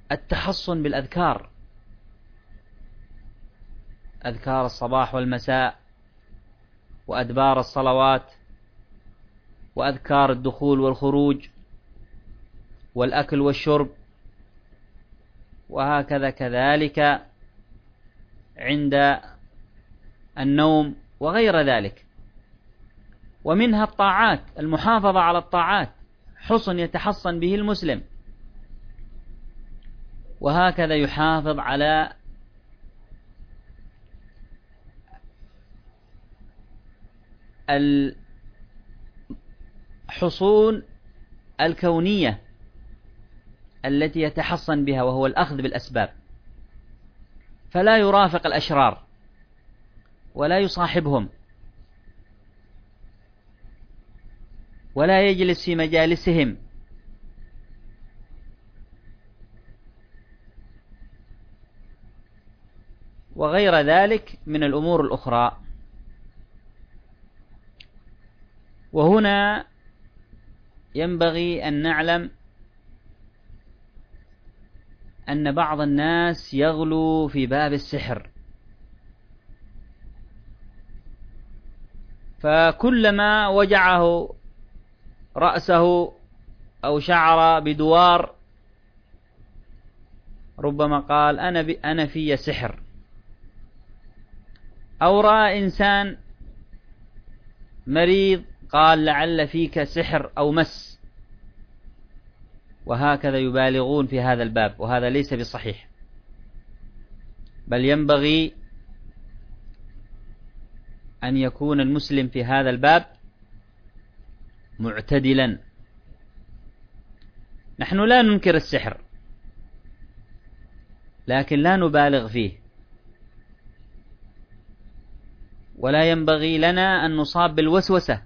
التحصن بالأذكار، أذكار الصباح والمساء، وأدبار الصلوات، وأذكار الدخول والخروج، والأكل والشرب، وهكذا كذلك عند النوم وغير ذلك. ومنها الطاعات، المحافظة على الطاعات، حصن يتحصن به المسلم، وهكذا يحافظ على الحصون الكونية التي يتحصن بها، وهو الأخذ بالأسباب، فلا يرافق الأشرار ولا يصاحبهم ولا يجلس في مجالسهم، وغير ذلك من الأمور الأخرى. وهنا ينبغي أن نعلم أن بعض الناس يغلو في باب السحر، فكلما وجعه رأسه أو شعر بدوار ربما قال أنا في سحر، أو رأى إنسان مريض قال لعل فيك سحر أو مس، وهكذا يبالغون في هذا الباب، وهذا ليس بصحيح، بل ينبغي أن يكون المسلم في هذا الباب معتدلا. نحن لا ننكر السحر، لكن لا نبالغ فيه، ولا ينبغي لنا أن نصاب بالوسوسة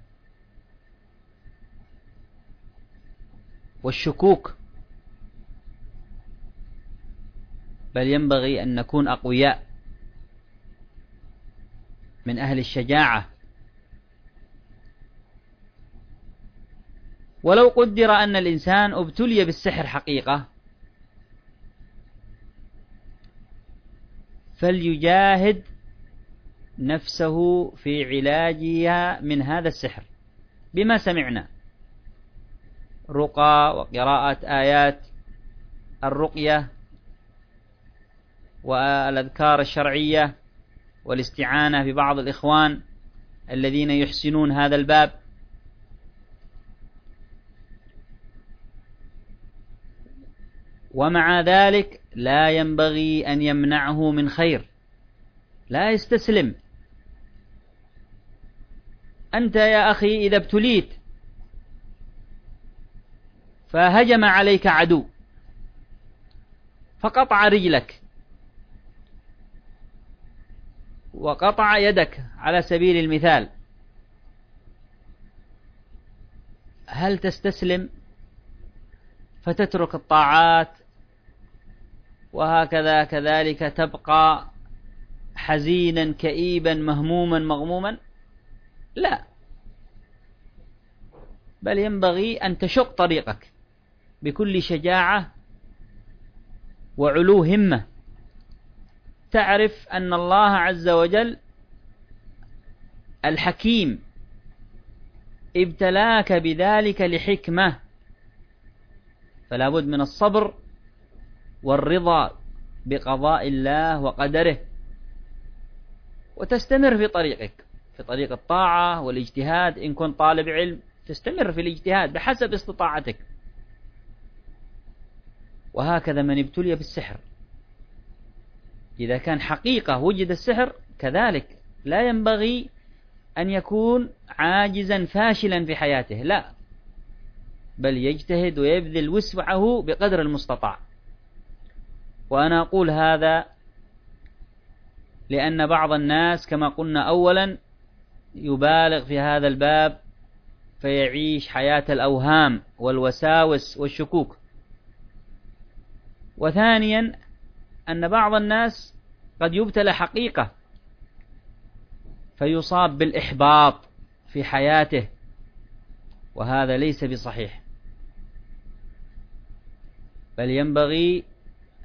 والشكوك، بل ينبغي أن نكون أقوياء من أهل الشجاعة. ولو قدر أن الإنسان ابتلي بالسحر حقيقة، فليجاهد نفسه في علاجها من هذا السحر بما سمعنا، رقى وقراءة آيات الرقية والأذكار الشرعية، والاستعانة ببعض الإخوان الذين يحسنون هذا الباب. ومع ذلك لا ينبغي أن يمنعه من خير، لا يستسلم. أنت يا أخي إذا ابتليت فهجم عليك عدو فقطع رجلك وقطع يدك على سبيل المثال، هل تستسلم فتترك الطاعات وهكذا كذلك تبقى حزينا كئيبا مهموما مغموما؟ لا، بل ينبغي أن تشق طريقك بكل شجاعة وعلو همة، تعرف أن الله عز وجل الحكيم ابتلاك بذلك لحكمة، فلا بد من الصبر والرضا بقضاء الله وقدره، وتستمر في طريقك، في طريق الطاعة والاجتهاد. إن كنت طالب علم تستمر في الاجتهاد بحسب استطاعتك. وهكذا من ابتلي بالسحر، إذا كان حقيقة وجد السحر كذلك لا ينبغي أن يكون عاجزا فاشلا في حياته، لا، بل يجتهد ويبذل وسعه بقدر المستطاع. وأنا أقول هذا لأن بعض الناس كما قلنا أولا يبالغ في هذا الباب فيعيش حياة الأوهام والوساوس والشكوك. وثانيا أن بعض الناس قد يبتلى حقيقة فيصاب بالإحباط في حياته، وهذا ليس بصحيح، بل ينبغي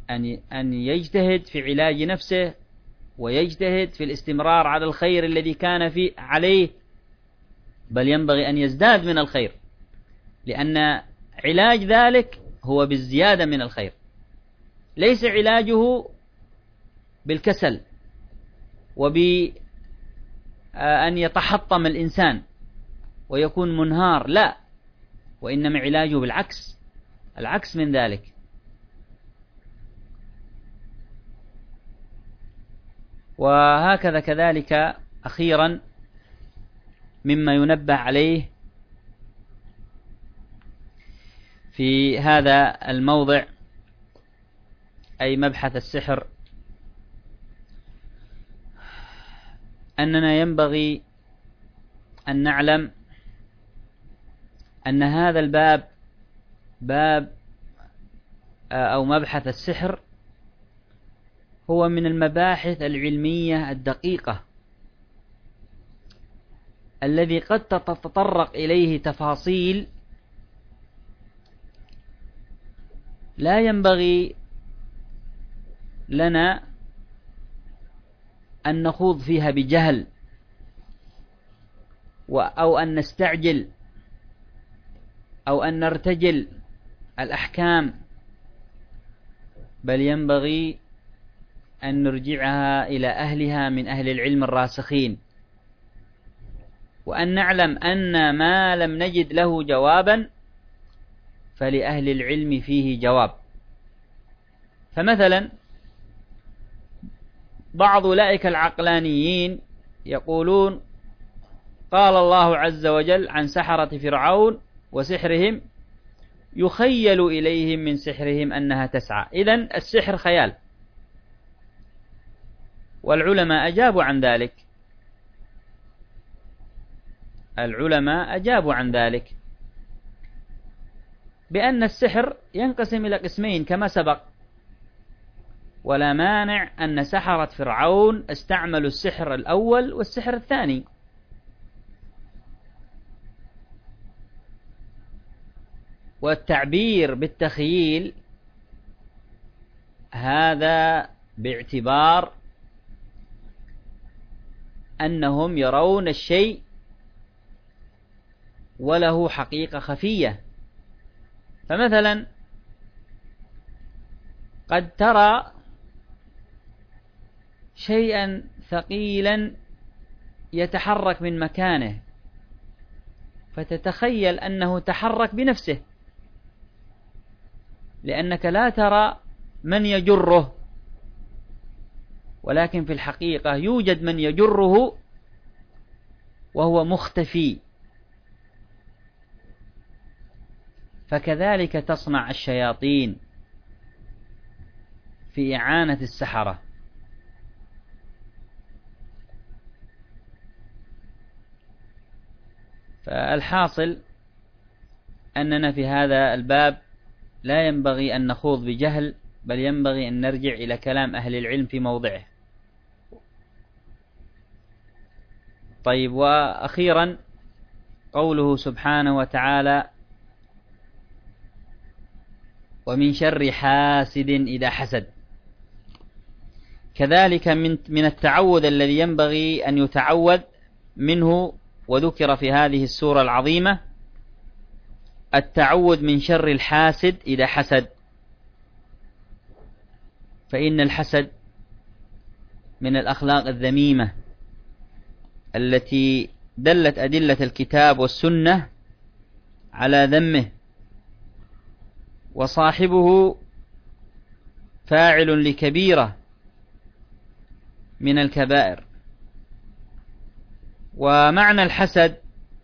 أن يجتهد في علاج نفسه ويجتهد في الاستمرار على الخير الذي كان عليه، بل ينبغي أن يزداد من الخير، لأن علاج ذلك هو بالزيادة من الخير، ليس علاجه بالكسل وبأن يتحطم الإنسان ويكون منهار، لا، وإنما علاجه بالعكس، العكس من ذلك. وهكذا كذلك أخيرا مما ينبه عليه في هذا الموضع، أي مبحث السحر، أننا ينبغي أن نعلم أن هذا الباب، باب أو مبحث السحر، هو من المباحث العلمية الدقيقة الذي قد تتطرق إليه تفاصيل لا ينبغي لنا أن نخوض فيها بجهل أو أن نستعجل أو أن نرتجل الأحكام، بل ينبغي أن نرجعها إلى أهلها من أهل العلم الراسخين، وأن نعلم أن ما لم نجد له جوابا فلأهل العلم فيه جواب. فمثلا بعض أولئك العقلانيين يقولون قال الله عز وجل عن سحرة فرعون وسحرهم: يخيل إليهم من سحرهم أنها تسعى. إذن السحر خيال. والعلماء أجابوا عن ذلك، العلماء أجابوا عن ذلك بأن السحر ينقسم إلى قسمين كما سبق، ولا مانع أن سحرة فرعون استعملوا السحر الأول والسحر الثاني، والتعبير بالتخييل هذا باعتبار أنهم يرون الشيء وله حقيقة خفية. فمثلا قد ترى شيئا ثقيلا يتحرك من مكانه فتتخيل أنه تحرك بنفسه، لأنك لا ترى من يجره، ولكن في الحقيقة يوجد من يجره وهو مختفي. فكذلك تصنع الشياطين في إعانة السحرة. فالحاصل أننا في هذا الباب لا ينبغي أن نخوض بجهل، بل ينبغي أن نرجع إلى كلام أهل العلم في موضعه. طيب، وأخيرا قوله سبحانه وتعالى: ومن شر حاسد إذا حسد. كذلك من التعوذ الذي ينبغي أن يتعوذ منه، وذكر في هذه السورة العظيمة، التعوذ من شر الحاسد إذا حسد، فإن الحسد من الأخلاق الذميمة التي دلت أدلة الكتاب والسنة على ذمه، وصاحبه فاعل لكبيرة من الكبائر. ومعنى الحسد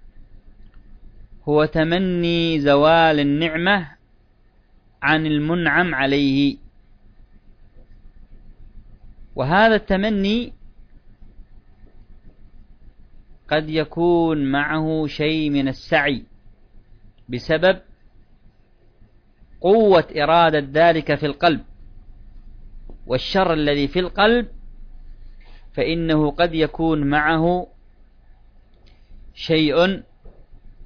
هو تمني زوال النعمة عن المنعم عليه، وهذا التمني قد يكون معه شيء من السعي بسبب قوة إرادة ذلك في القلب، والشر الذي في القلب فإنه قد يكون معه شيء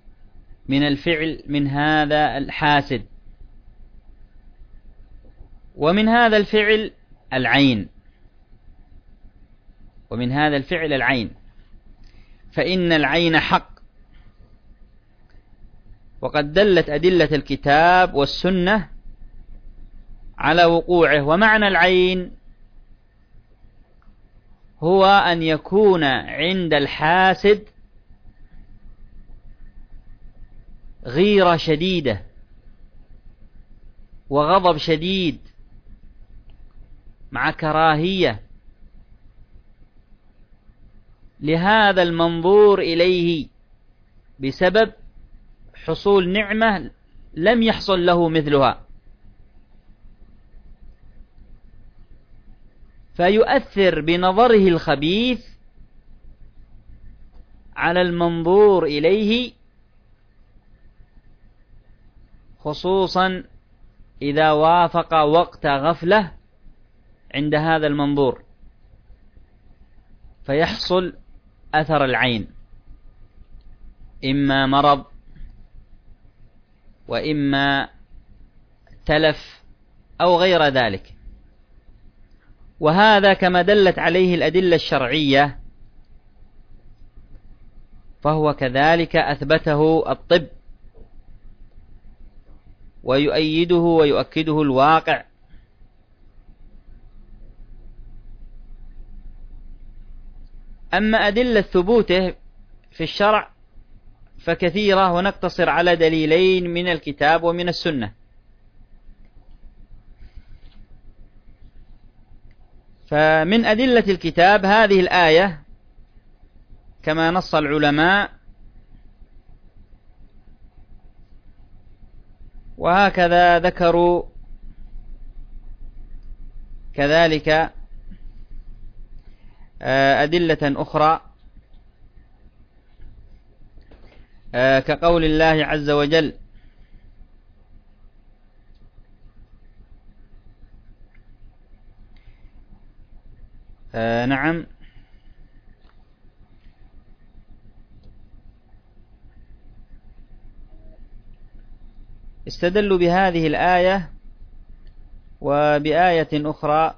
من الفعل من هذا الحاسد. ومن هذا الفعل العين، ومن هذا الفعل العين، فإن العين حق، وقد دلت أدلة الكتاب والسنة على وقوعه. ومعنى العين هو أن يكون عند الحاسد غيرة شديدة وغضب شديد مع كراهية لهذا المنظور إليه بسبب حصول نعمة لم يحصل له مثلها، فيؤثر بنظره الخبيث على المنظور إليه، خصوصا إذا وافق وقت غفلة عند هذا المنظور، فيحصل أثر العين، إما مرض وإما تلف أو غير ذلك. وهذا كما دلت عليه الأدلة الشرعية فهو كذلك أثبته الطب ويؤيده ويؤكده الواقع. أما أدلة ثبوته في الشرع فكثيرة، ونقتصر على دليلين من الكتاب ومن السنة. فمن أدلة الكتاب هذه الآية كما نص العلماء، وهكذا ذكروا كذلك أدلة أخرى كقول الله عز وجل: نعم، استدلوا بهذه الآية وبآية أخرى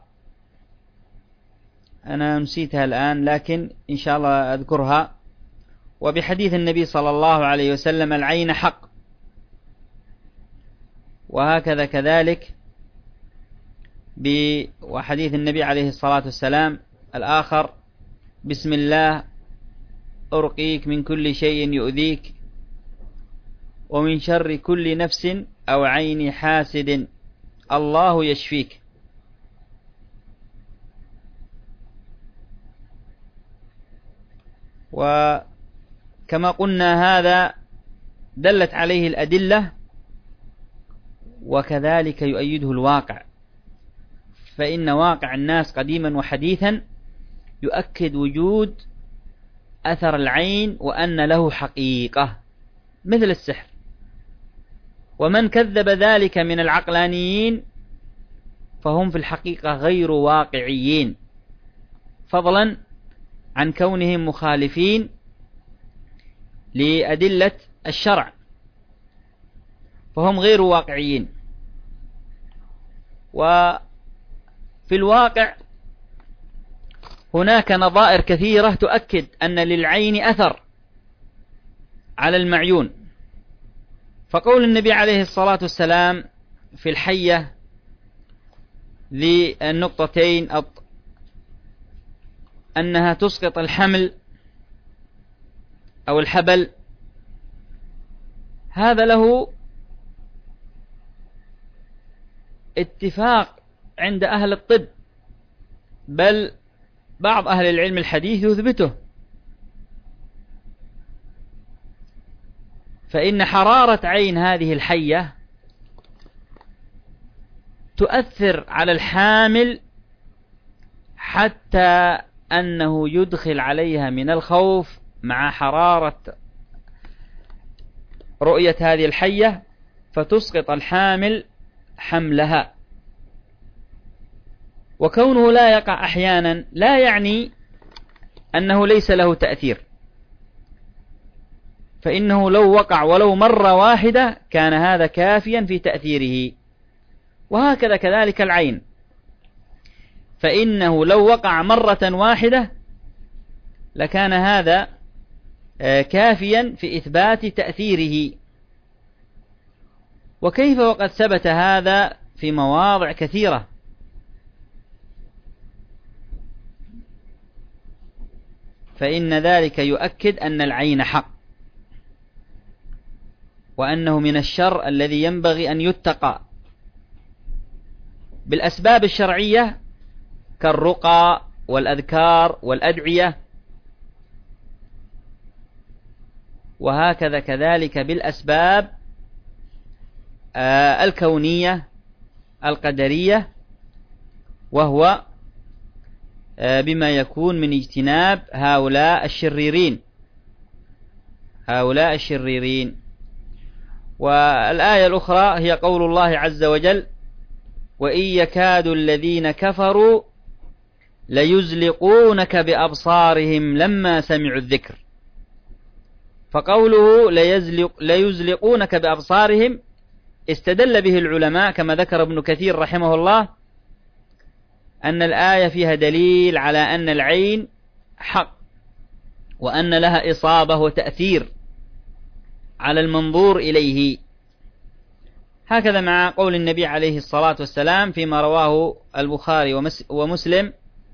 أنا نسيتها الآن لكن إن شاء الله أذكرها، وبحديث النبي صلى الله عليه وسلم: العين حق. وهكذا كذلك وحديث النبي عليه الصلاة والسلام الآخر: بسم الله أرقيك من كل شيء يؤذيك ومن شر كل نفس أو عين حاسد الله يشفيك. وكما قلنا هذا دلت عليه الأدلة وكذلك يؤيده الواقع، فإن واقع الناس قديما وحديثا يؤكد وجود أثر العين وأن له حقيقة مثل السحر. ومن كذب ذلك من العقلانيين فهم في الحقيقة غير واقعيين، فضلا عن كونهم مخالفين لأدلة الشرع، فهم غير واقعيين. وفي الواقع هناك نظائر كثيرة تؤكد أن للعين أثر على المعيون، فقول النبي عليه الصلاة والسلام في الحية للنقطتين أنها تسقط الحمل أو الحبل، هذا له اتفاق عند أهل الطب، بل بعض أهل العلم الحديث يثبته، فإن حرارة عين هذه الحية تؤثر على الحامل حتى أنه يدخل عليها من الخوف مع حرارة رؤية هذه الحية فتسقط الحامل حملها. وكونه لا يقع أحيانا لا يعني أنه ليس له تأثير، فإنه لو وقع ولو مرة واحدة كان هذا كافيا في تأثيره. وهكذا كذلك العين، فإنه لو وقع مرة واحدة لكان هذا كافيا في إثبات تأثيره. وكيف وقد ثبت هذا في مواضع كثيرة. فإن ذلك يؤكد أن العين حق، وأنه من الشر الذي ينبغي أن يتقى بالأسباب الشرعية كالرقى والأذكار والأدعية، وهكذا كذلك بالأسباب الكونية القدرية، وهو بما يكون من اجتناب هؤلاء الشريرين. والآية الأخرى هي قول الله عز وجل: وإن يكاد الذين كفروا ليزلقونك بأبصارهم لما سمعوا الذكر. فقوله ليزلقونك بأبصارهم استدل به العلماء كما ذكر ابن كثير رحمه الله أن الآية فيها دليل على أن العين حق، وأن لها إصابة وتأثير على المنظور إليه. هكذا مع قول النبي عليه الصلاة والسلام فيما رواه البخاري ومسلم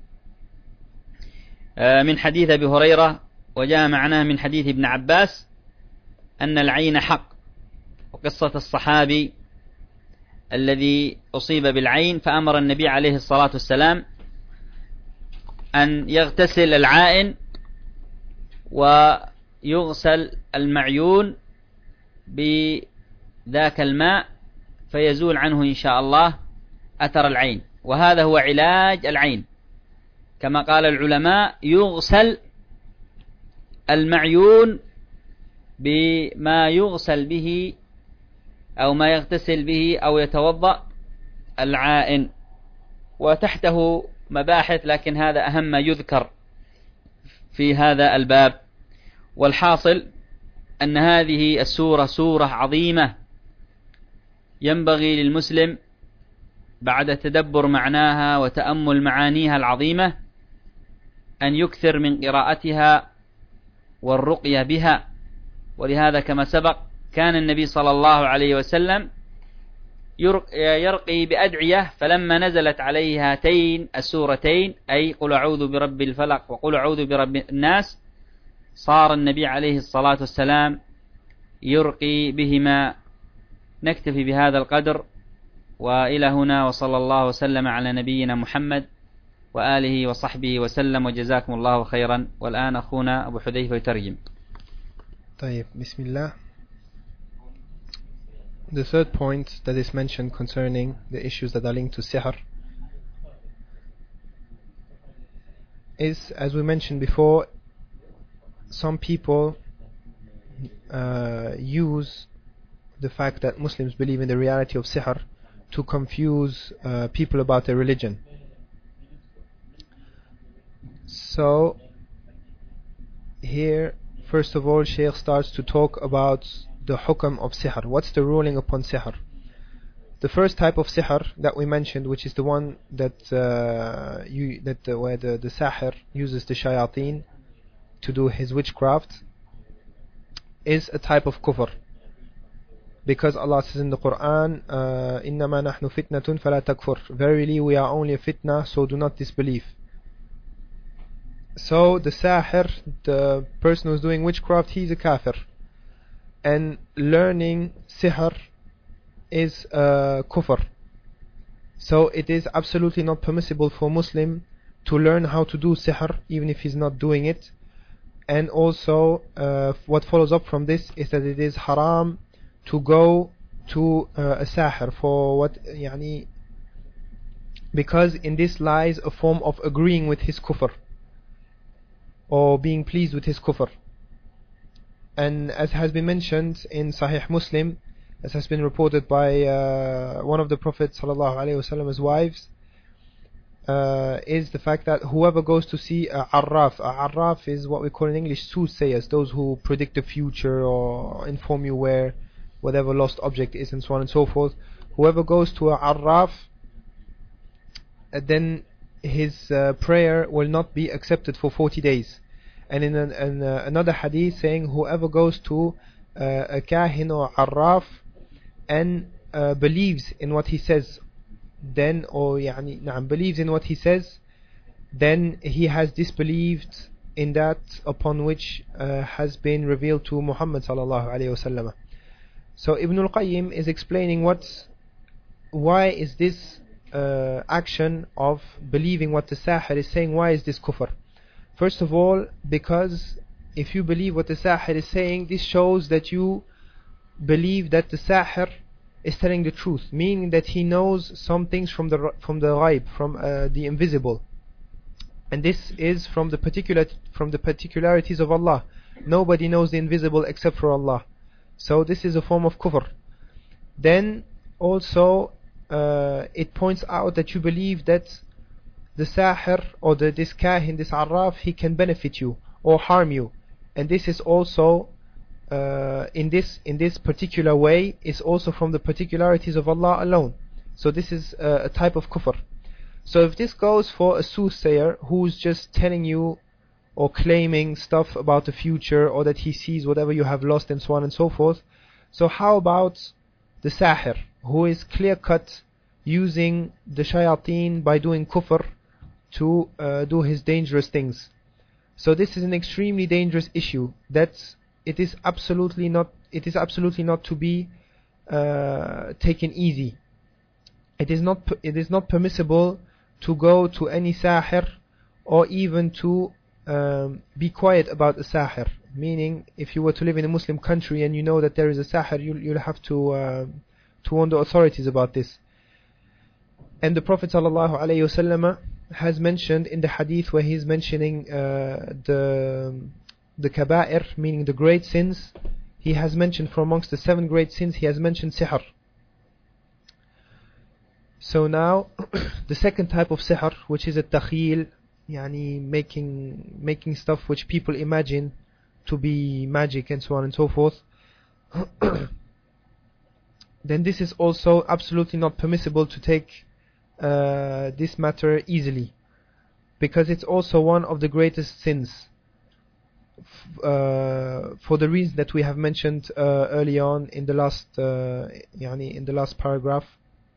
من حديث أبي هريرة، وجاء معناه من حديث ابن عباس، أن العين حق. وقصة الصحابي الذي أصيب بالعين فأمر النبي عليه الصلاة والسلام أن يغتسل العائن ويغسل المعيون بذاك الماء فيزول عنه إن شاء الله أثر العين. وهذا هو علاج العين، كما قال العلماء: يغسل المعيون بما يغسل به أو ما يغتسل به أو يتوضأ العائن. وتحته مباحث، لكن هذا أهم ما يذكر في هذا الباب. والحاصل أن هذه السورة سورة عظيمة، ينبغي للمسلم بعد تدبر معناها وتأمل معانيها العظيمة أن يكثر من قراءتها والرقية بها. ولهذا كما سبق كان النبي صلى الله عليه وسلم يرقي بأدعية، فلما نزلت عليه هاتين السورتين أي قل أعوذ برب الفلق وقل أعوذ برب الناس، صار النبي عليه الصلاة والسلام يرقي بهما. نكتفي بهذا القدر، وإلى هنا، وصلى الله وسلم على نبينا محمد وآله وصحبه وسلم، وجزاكم الله خيرا. والآن أخونا أبو حذيفة يترجم. طيب، بسم الله. The third point that is mentioned concerning the issues that are linked to sihr is, as we mentioned before, some people use the fact that Muslims believe in the reality of sihr to confuse people about their religion. So here, first of all, Shaykh starts to talk about the hukam of sihr. What's the ruling upon sihr? The first type of sihr that we mentioned, which is the one that where the sahir uses the shayateen to do his witchcraft, is a type of kufr. Because Allah says in the Quran, إِنَّمَا نَحْنُ فِتْنَةٌ فَلَا تَكْفُرْ. Verily we are only a fitna, so do not disbelieve. So the sahir, the person who's doing witchcraft, he's a kafir. And learning sihr is kufr. So it is absolutely not permissible for a Muslim to learn how to do sihr, even if he's not doing it. And also what follows up from this is that it is haram to go to a sahir for what yani, because in this lies a form of agreeing with his kufr or being pleased with his kufr. And as has been mentioned in Sahih Muslim, as has been reported by one of the Prophet ﷺ's wives, is the fact that whoever goes to see a arraf is what we call in English soothsayers, those who predict the future or inform you where whatever lost object is and so on and so forth. whoever goes to a Arraf, then his prayer will not be accepted for 40 days. And in another hadith saying, whoever goes to a Kahin or Arraf and believes in what he says, then, or believes in what he says, then he has disbelieved in that upon which has been revealed to Muhammad sallallahu alaihi wasallam. So Ibn al-Qayyim is explaining why is this action of believing what the Sahir is saying, why is this kufr? First of all, because if you believe what the Sahir is saying, this shows that you believe that the Sahir is telling the truth, meaning that he knows some things from the ghaib, from the invisible. And this is from the particularities of Allah. Nobody knows the invisible except for Allah. So this is a form of kufr. Then also it points out that you believe that the Sahir or this Kahin, this Arraf, he can benefit you or harm you. And this is also in this particular way is also from the particularities of Allah alone. So this is a type of kufr. So if this goes for a soothsayer who's just telling you or claiming stuff about the future, or that he sees whatever you have lost and so on and so forth, so how about the Sahir, who is clear cut using the shayateen by doing kufr to do his dangerous things? So this is an extremely dangerous issue that it is absolutely not to be taken easy. It is not permissible to go to any Sahir or even to be quiet about a Sahir. Meaning, if you were to live in a Muslim country and you know that there is a Sahir, you'll have to warn the authorities about this. And the Prophet ﷺ has mentioned in the hadith where he's mentioning the kaba'ir, meaning the great sins, he has mentioned from amongst the 7 great sins, he has mentioned sihr. So now the second type of sihr, which is a takhyil, making stuff which people imagine to be magic and so on and so forth, then this is also absolutely not permissible to take this matter easily, because it's also one of the greatest sins, for the reason that we have mentioned early on in the last paragraph.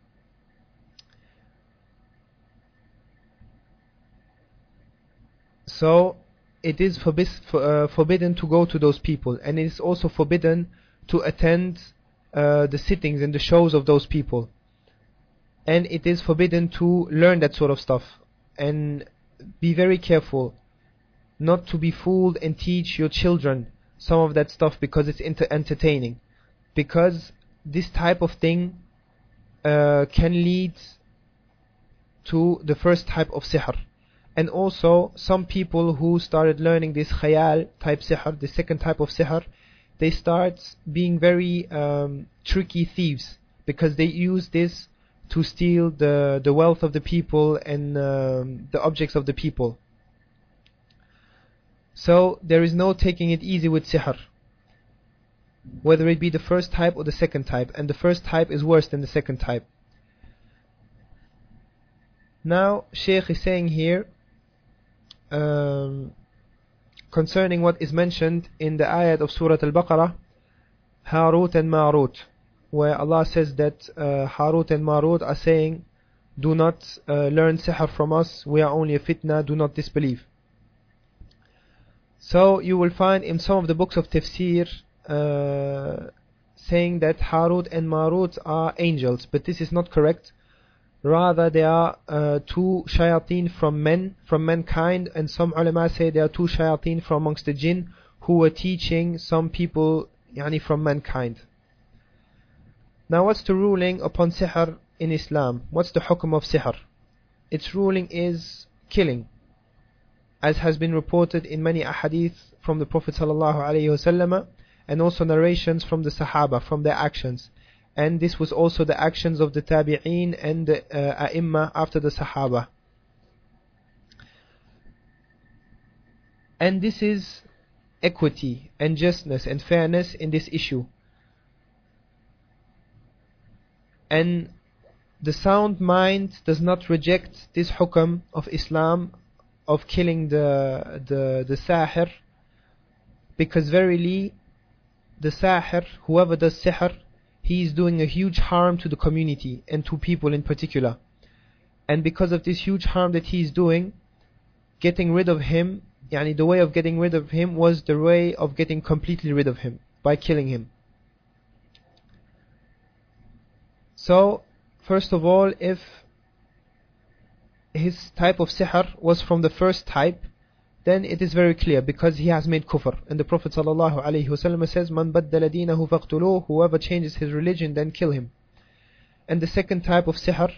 So it is forbidden to go to those people, and it is also forbidden to attend the sittings and the shows of those people, and it is forbidden to learn that sort of stuff. And be very careful not to be fooled and teach your children some of that stuff because it's entertaining, because this type of thing can lead to the first type of sihr. And also some people who started learning this khayal type sihr, the second type of sihr, they start being very tricky thieves, because they use this to steal the wealth of the people and the objects of the people. So there is no taking it easy with sihr, whether it be the first type or the second type, and the first type is worse than the second type. Now Shaykh is saying here concerning what is mentioned in the ayat of Surah Al-Baqarah, Harut and Marut, where Allah says that Harut and Marut are saying, do not learn sihr from us, we are only a fitna, do not disbelieve. So you will find in some of the books of tafsir saying that Harut and Marut are angels, but this is not correct. Rather, they are 2 shayateen from mankind, and some ulama say they are 2 shayateen from amongst the jinn who were teaching some people from mankind. Now what's the ruling upon sihr in Islam? What's the hukm of sihr? Its ruling is killing, as has been reported in many ahadith from the Prophet ﷺ, and also narrations from the Sahaba, from their actions. And this was also the actions of the Tabi'een and the A'imma after the Sahaba. And this is equity and justness and fairness in this issue. And the sound mind does not reject this hukam of Islam of killing the sahir, because verily the sahir, whoever does sihr, he is doing a huge harm to the community and to people in particular. And because of this huge harm that he is doing, getting rid of him, the way of getting rid of him was the way of getting completely rid of him, by killing him. So, first of all, if his type of sihr was from the first type, then it is very clear, because he has made kufr. And the Prophet ﷺ says, "Man baddala deenahu faqtuluh," whoever changes his religion, then kill him. And the second type of sihr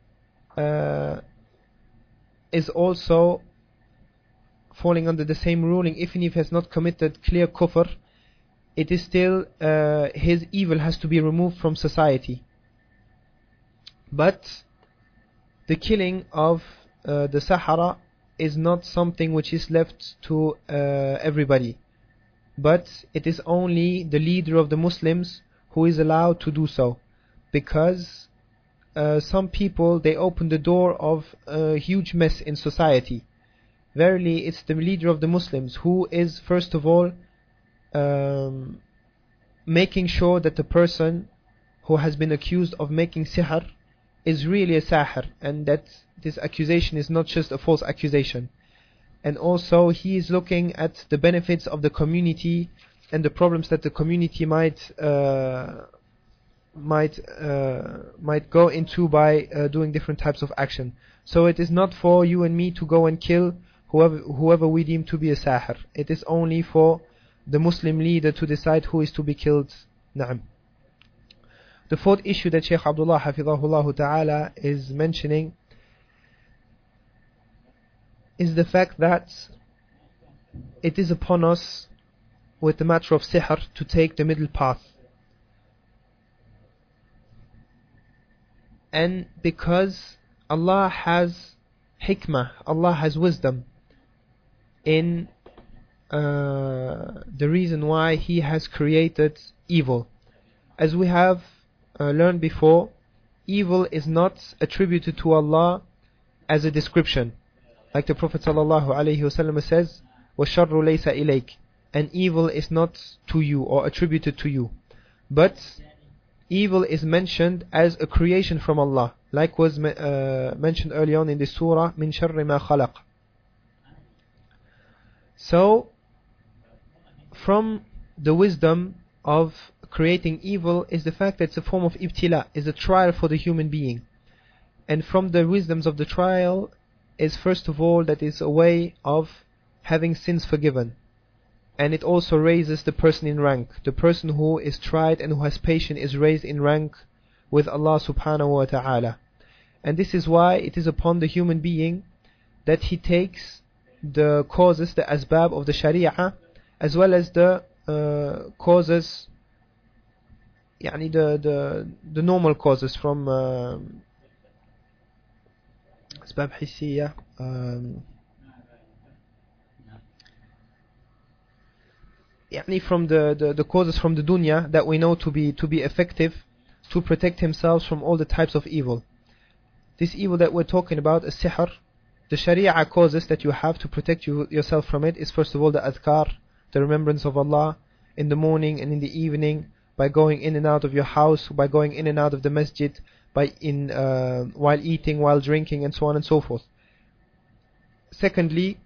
is also falling under the same ruling. Even if he has not committed clear kufr, it is still his evil has to be removed from society. But the killing of the Sahara is not something which is left to everybody, but it is only the leader of the Muslims who is allowed to do so, because some people, they open the door of a huge mess in society. Verily, it's the leader of the Muslims who is first of all making sure that the person who has been accused of making sihr is really a sahir, and that this accusation is not just a false accusation. And also he is looking at the benefits of the community and the problems that the community might go into by doing different types of action. So it is not for you and me to go and kill whoever we deem to be a sahir. It is only for the Muslim leader to decide who is to be killed. Na'am. The fourth issue that Shaykh Abdullah Hafidhahullah Ta'ala is mentioning is the fact that it is upon us with the matter of sihr to take the middle path. And because Allah has hikmah, Allah has wisdom in the reason why He has created evil. As we have learned before, evil is not attributed to Allah as a description. Like the Prophet ﷺ says, وَالشَّرُّ لَيْسَ إِلَيْكَ, and evil is not to you or attributed to you. But evil is mentioned as a creation from Allah, like was mentioned early on in this surah, مِن شَرِّ مَا خَلَقَ. So, from the wisdom of creating evil is the fact that it's a form of ibtila, is a trial for the human being. And from the wisdoms of the trial is first of all that it's a way of having sins forgiven. And it also raises the person in rank. The person who is tried and who has patience is raised in rank with Allah subhanahu wa ta'ala. And this is why it is upon the human being that he takes the causes, the asbab of the sharia, as well as the causes, the normal causes from asbab hissiyya, from the causes from the dunya that we know to be effective to protect himself from all the types of evil. This evil that we're talking about is sihr. The sharia causes that you have to protect yourself from it is first of all the adhkar, the remembrance of Allah in the morning and in the evening, by going in and out of your house, by going in and out of the masjid, while eating, while drinking, and so on and so forth. Secondly,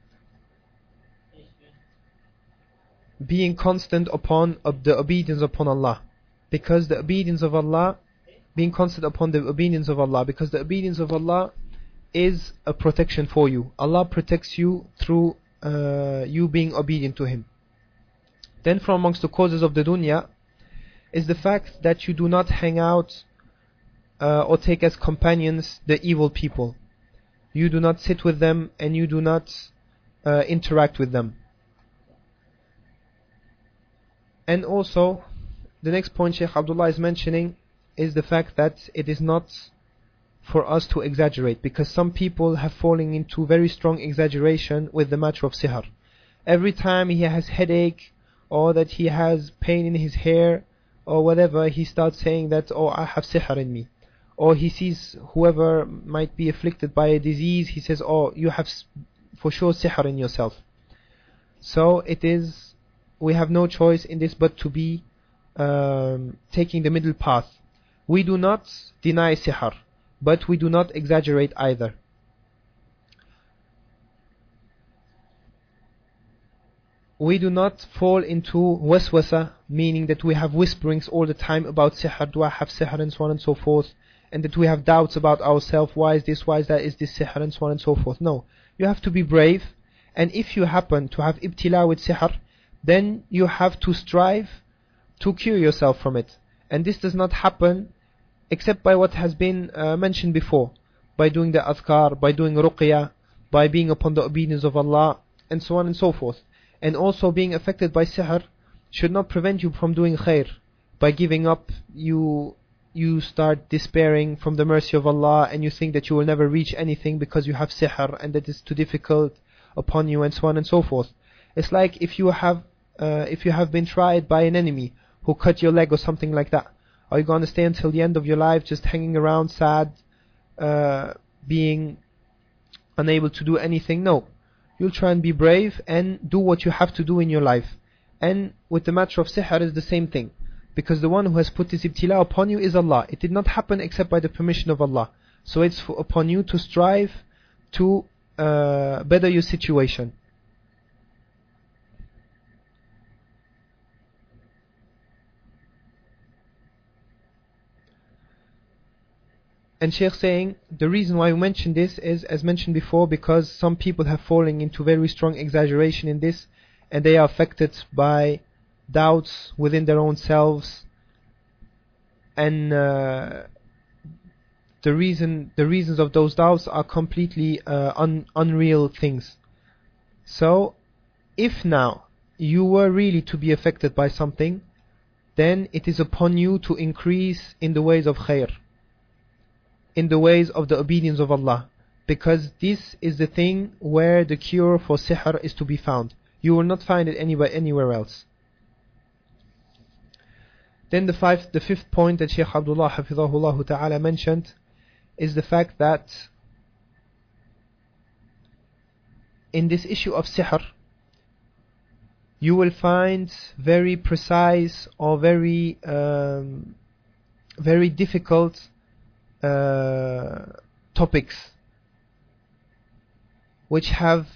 being constant upon the obedience upon Allah, because the obedience of Allah, being constant upon the obedience of Allah, because the obedience of Allah is a protection for you. Allah protects you through you being obedient to Him. Then from amongst the causes of the dunya is the fact that you do not hang out or take as companions the evil people. You do not sit with them and you do not interact with them. And also, the next point Shaykh Abdullah is mentioning is the fact that it is not for us to exaggerate, because some people have fallen into very strong exaggeration with the matter of sihr. Every time he has headache or that he has pain in his hair or whatever, he starts saying that, oh, I have sihr in me. or he sees whoever might be afflicted by a disease, he says, oh, you have for sure sihr in yourself. So we have no choice in this but to be taking the middle path. We do not deny sihr, but we do not exaggerate either. We do not fall into waswasa, meaning that we have whisperings all the time about sihr, do I have sihr, and so on and so forth, and that we have doubts about ourselves, why is this, why is that, is this sihr, and so on and so forth. No, you have to be brave, and if you happen to have ibtila with sihr, then you have to strive to cure yourself from it. And this does not happen except by what has been mentioned before, by doing the adhkar, by doing ruqyah, by being upon the obedience of Allah, and so on and so forth. And also being affected by sihr should not prevent you from doing khair. By giving up, you start despairing from the mercy of Allah, and you think that you will never reach anything because you have sihr and that it's too difficult upon you, and so on and so forth. It's like if you have been tried by an enemy who cut your leg or something like that. Are you going to stay until the end of your life just hanging around sad, being unable to do anything? No. You'll try and be brave and do what you have to do in your life. And with the matter of sihr is the same thing. Because the one who has put this ibtila upon you is Allah. It did not happen except by the permission of Allah. So it's upon you to strive to better your situation. And Shaykh saying, the reason why we mention this is, as mentioned before, because some people have fallen into very strong exaggeration in this, and they are affected by doubts within their own selves, and the reasons of those doubts are completely unreal things. So, if now you were really to be affected by something, then it is upon you to increase in the ways of khair, in the ways of the obedience of Allah, because this is the thing where the cure for sihr is to be found. You will not find it anywhere else. Then the fifth point that Shaykh Abdullah Hafidhahullah Ta'ala mentioned is the fact that in this issue of sihr, you will find very precise or very difficult topics which have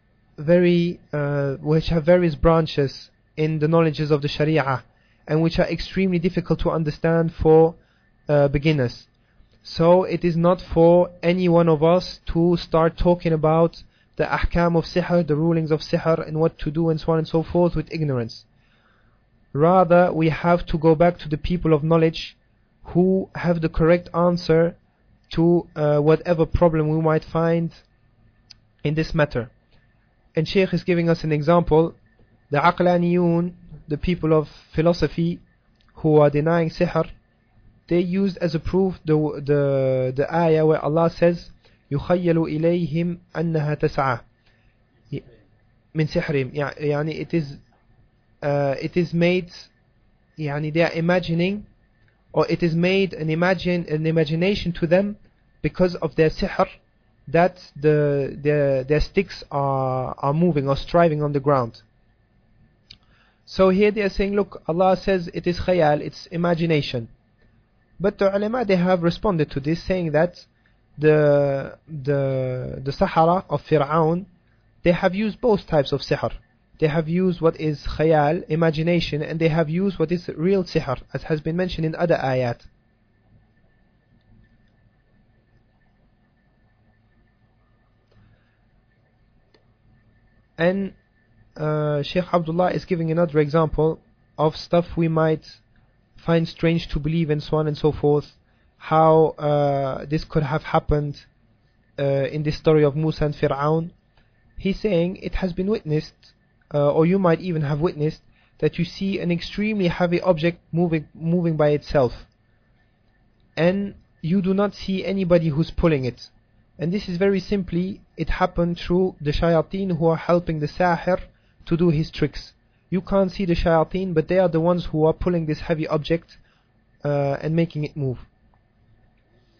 various branches in the knowledges of the Sharia, and which are extremely difficult to understand for beginners. So it is not for any one of us to start talking about the ahkam of sihr, the rulings of sihr, and what to do and so on and so forth with ignorance. Rather, we have to go back to the people of knowledge who have the correct answer to whatever problem we might find in this matter. And Shaykh is giving us an example. The Aqlaniyun, the people of philosophy who are denying sihr, they used as a proof the ayah where Allah says يُخَيَّلُ إِلَيْهِمْ أَنَّهَا تَسْعَى مِنْ سِحْرِهِمْ. يعني it is made, يعني they are imagining, or it is made an imagination to them because of their sihr, that their sticks are moving or striving on the ground. So here they are saying, look, Allah says it is khayal, it's imagination. But the ulama, they have responded to this, saying that the Sahara of Fir'aun, they have used both types of sihr. They have used what is khayal, imagination, and they have used what is real sihr, as has been mentioned in other ayat. And Shaykh Abdullah is giving another example of stuff we might find strange to believe, and so on and so forth. How this could have happened in this story of Musa and Fir'aun. He's saying it has been witnessed, or you might even have witnessed, that you see an extremely heavy object moving by itself, and you do not see anybody who's pulling it. And this is very simply, it happened through the shayateen who are helping the sahir to do his tricks. You can't see the shayateen, but they are the ones who are pulling this heavy object and making it move.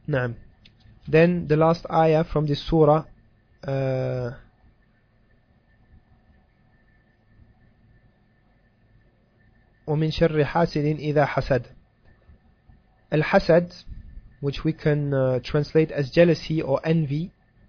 نعم. Then the last ayah from this surah, وَمِن شَرِّ حَاسِدٍ إِذَا حَسَدَ. Al-hasad, which we can translate as jealousy or envy,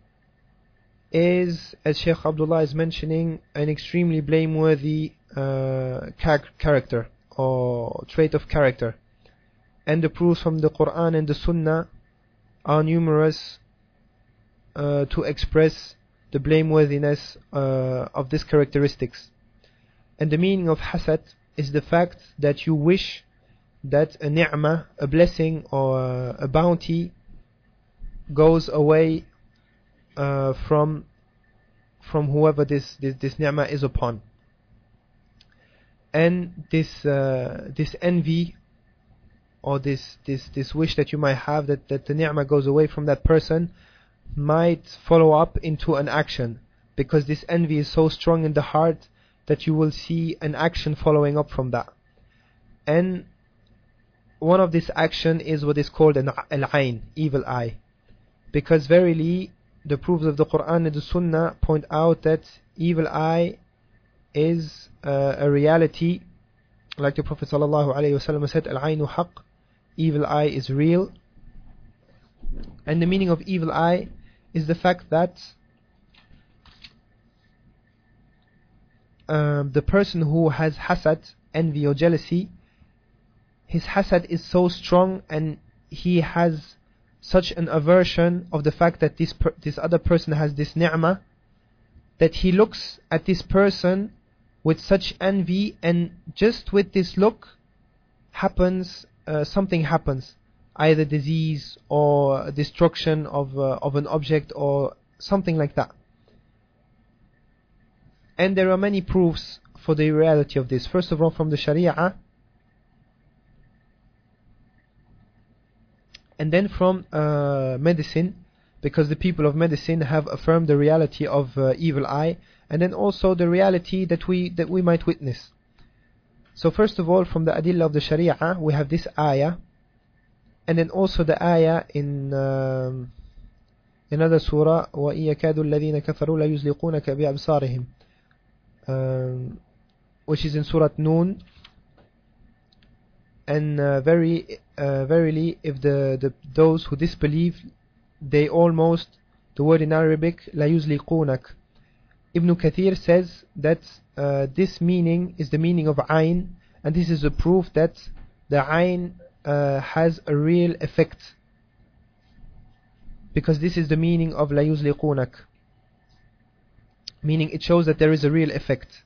is, as Shaykh Abdullah is mentioning, an extremely blameworthy character or trait of character. And the proofs from the Quran and the Sunnah are numerous to express the blameworthiness of these characteristics. And the meaning of hasad is the fact that you wish that a ni'mah, a blessing or a bounty, goes away from whoever this ni'mah is upon. And this envy or this wish that you might have that the ni'mah goes away from that person might follow up into an action, because this envy is so strong in the heart that you will see an action following up from that. And one of this action is what is called an al-ayn, evil eye, because verily the proofs of the Quran and the Sunnah point out that evil eye is a reality, like the Prophet ﷺ said, al-aynu haqq, evil eye is real. And the meaning of evil eye is the fact that the person who has hasad, envy or jealousy, his hasad is so strong and he has such an aversion of the fact that this other person has this ni'mah, that he looks at this person with such envy, and just with this look something happens, either disease or destruction of an object or something like that. And there are many proofs for the reality of this. First of all, from the Sharia, and then from medicine, because the people of medicine have affirmed the reality of evil eye, and then also the reality that we might witness. So first of all, from the adillah of the Sharia, we have this ayah, and then also the ayah in another surah, وَإِن يَكَادُ الَّذِينَ كَفَرُوا لَيُزْلِقُونَكَ بِأَبْصَارِهِمْ, which is in Surah Noon. And verily, if those who disbelieve, they almost, the word in Arabic, la yuzliqunak. Ibn Kathir says that this meaning is the meaning of ayn, and this is a proof that the ayn has a real effect, because this is the meaning of la yuzliqunak, meaning it shows that there is a real effect.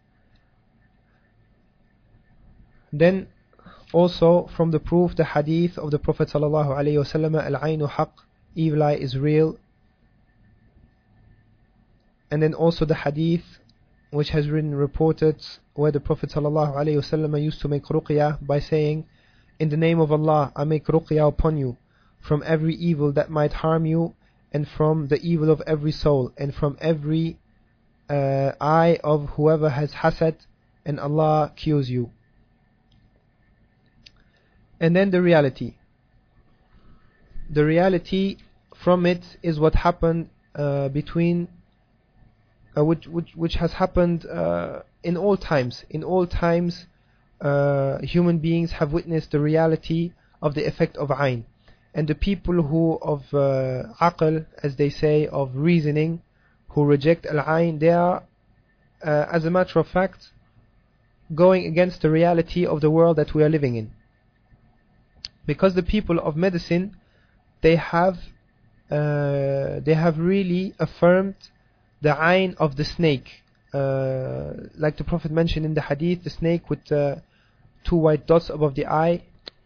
Then also from the proof, the hadith of the Prophet sallallahu alaihi wasallam, al-aynu haqq, evil eye is real. And then also the hadith which has been reported where the Prophet sallallahu alaihi wasallam used to make ruqyah by saying, in the name of Allah, I make ruqyah upon you from every evil that might harm you, and from the evil of every soul, and from every eye of whoever has hasad, and Allah cures you. And then the reality. The reality from it is what happened between which has happened in all times. In all times, human beings have witnessed the reality of the effect of ayn. And the people who of aql, as they say, of reasoning, who reject al-ayn, they are, as a matter of fact, going against the reality of the world that we are living in. Because the people of medicine, they have really affirmed the ayn of the snake, like the Prophet mentioned in the hadith, the snake with 2 white dots above the eye.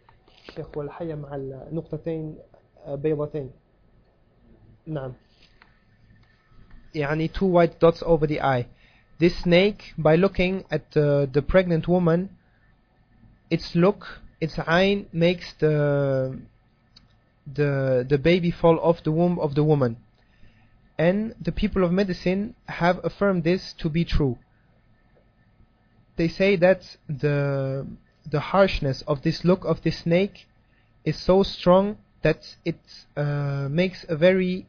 يعني 2 white dots over the eye. This snake, by looking at the pregnant woman, its ayn makes the baby fall off the womb of the woman. And the people of medicine have affirmed this to be true. They say that the harshness of this look of this snake is so strong that it makes a very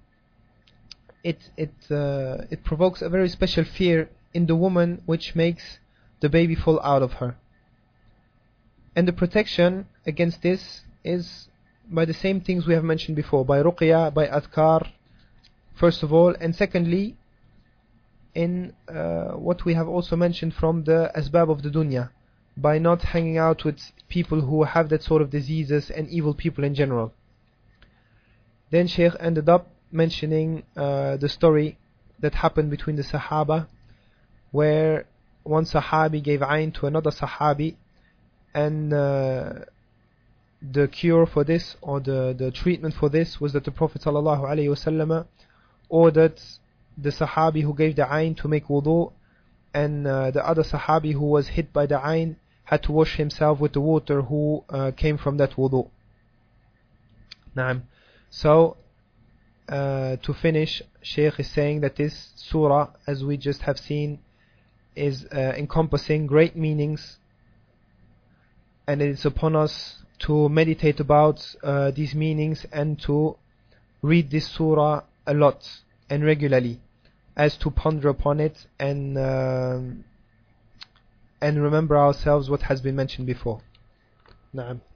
it provokes a very special fear in the woman, which makes the baby fall out of her. And the protection against this is by the same things we have mentioned before, by ruqya, by adhkar, first of all, and secondly in what we have also mentioned from the asbab of the dunya, by not hanging out with people who have that sort of diseases and evil people in general. Then Shaykh ended up mentioning the story that happened between the Sahaba, where one Sahabi gave ayn to another Sahabi, and the cure for this, or the treatment for this, was that the Prophet ﷺ ordered the Sahabi who gave the ayn to make wudu, and the other Sahabi who was hit by the ayn had to wash himself with the water who came from that wudu. Naam. So to finish, Shaykh is saying that this surah, as we just have seen, is encompassing great meanings, and it is upon us to meditate about these meanings and to read this surah a lot and regularly, as to ponder upon it and remember ourselves what has been mentioned before. Naam.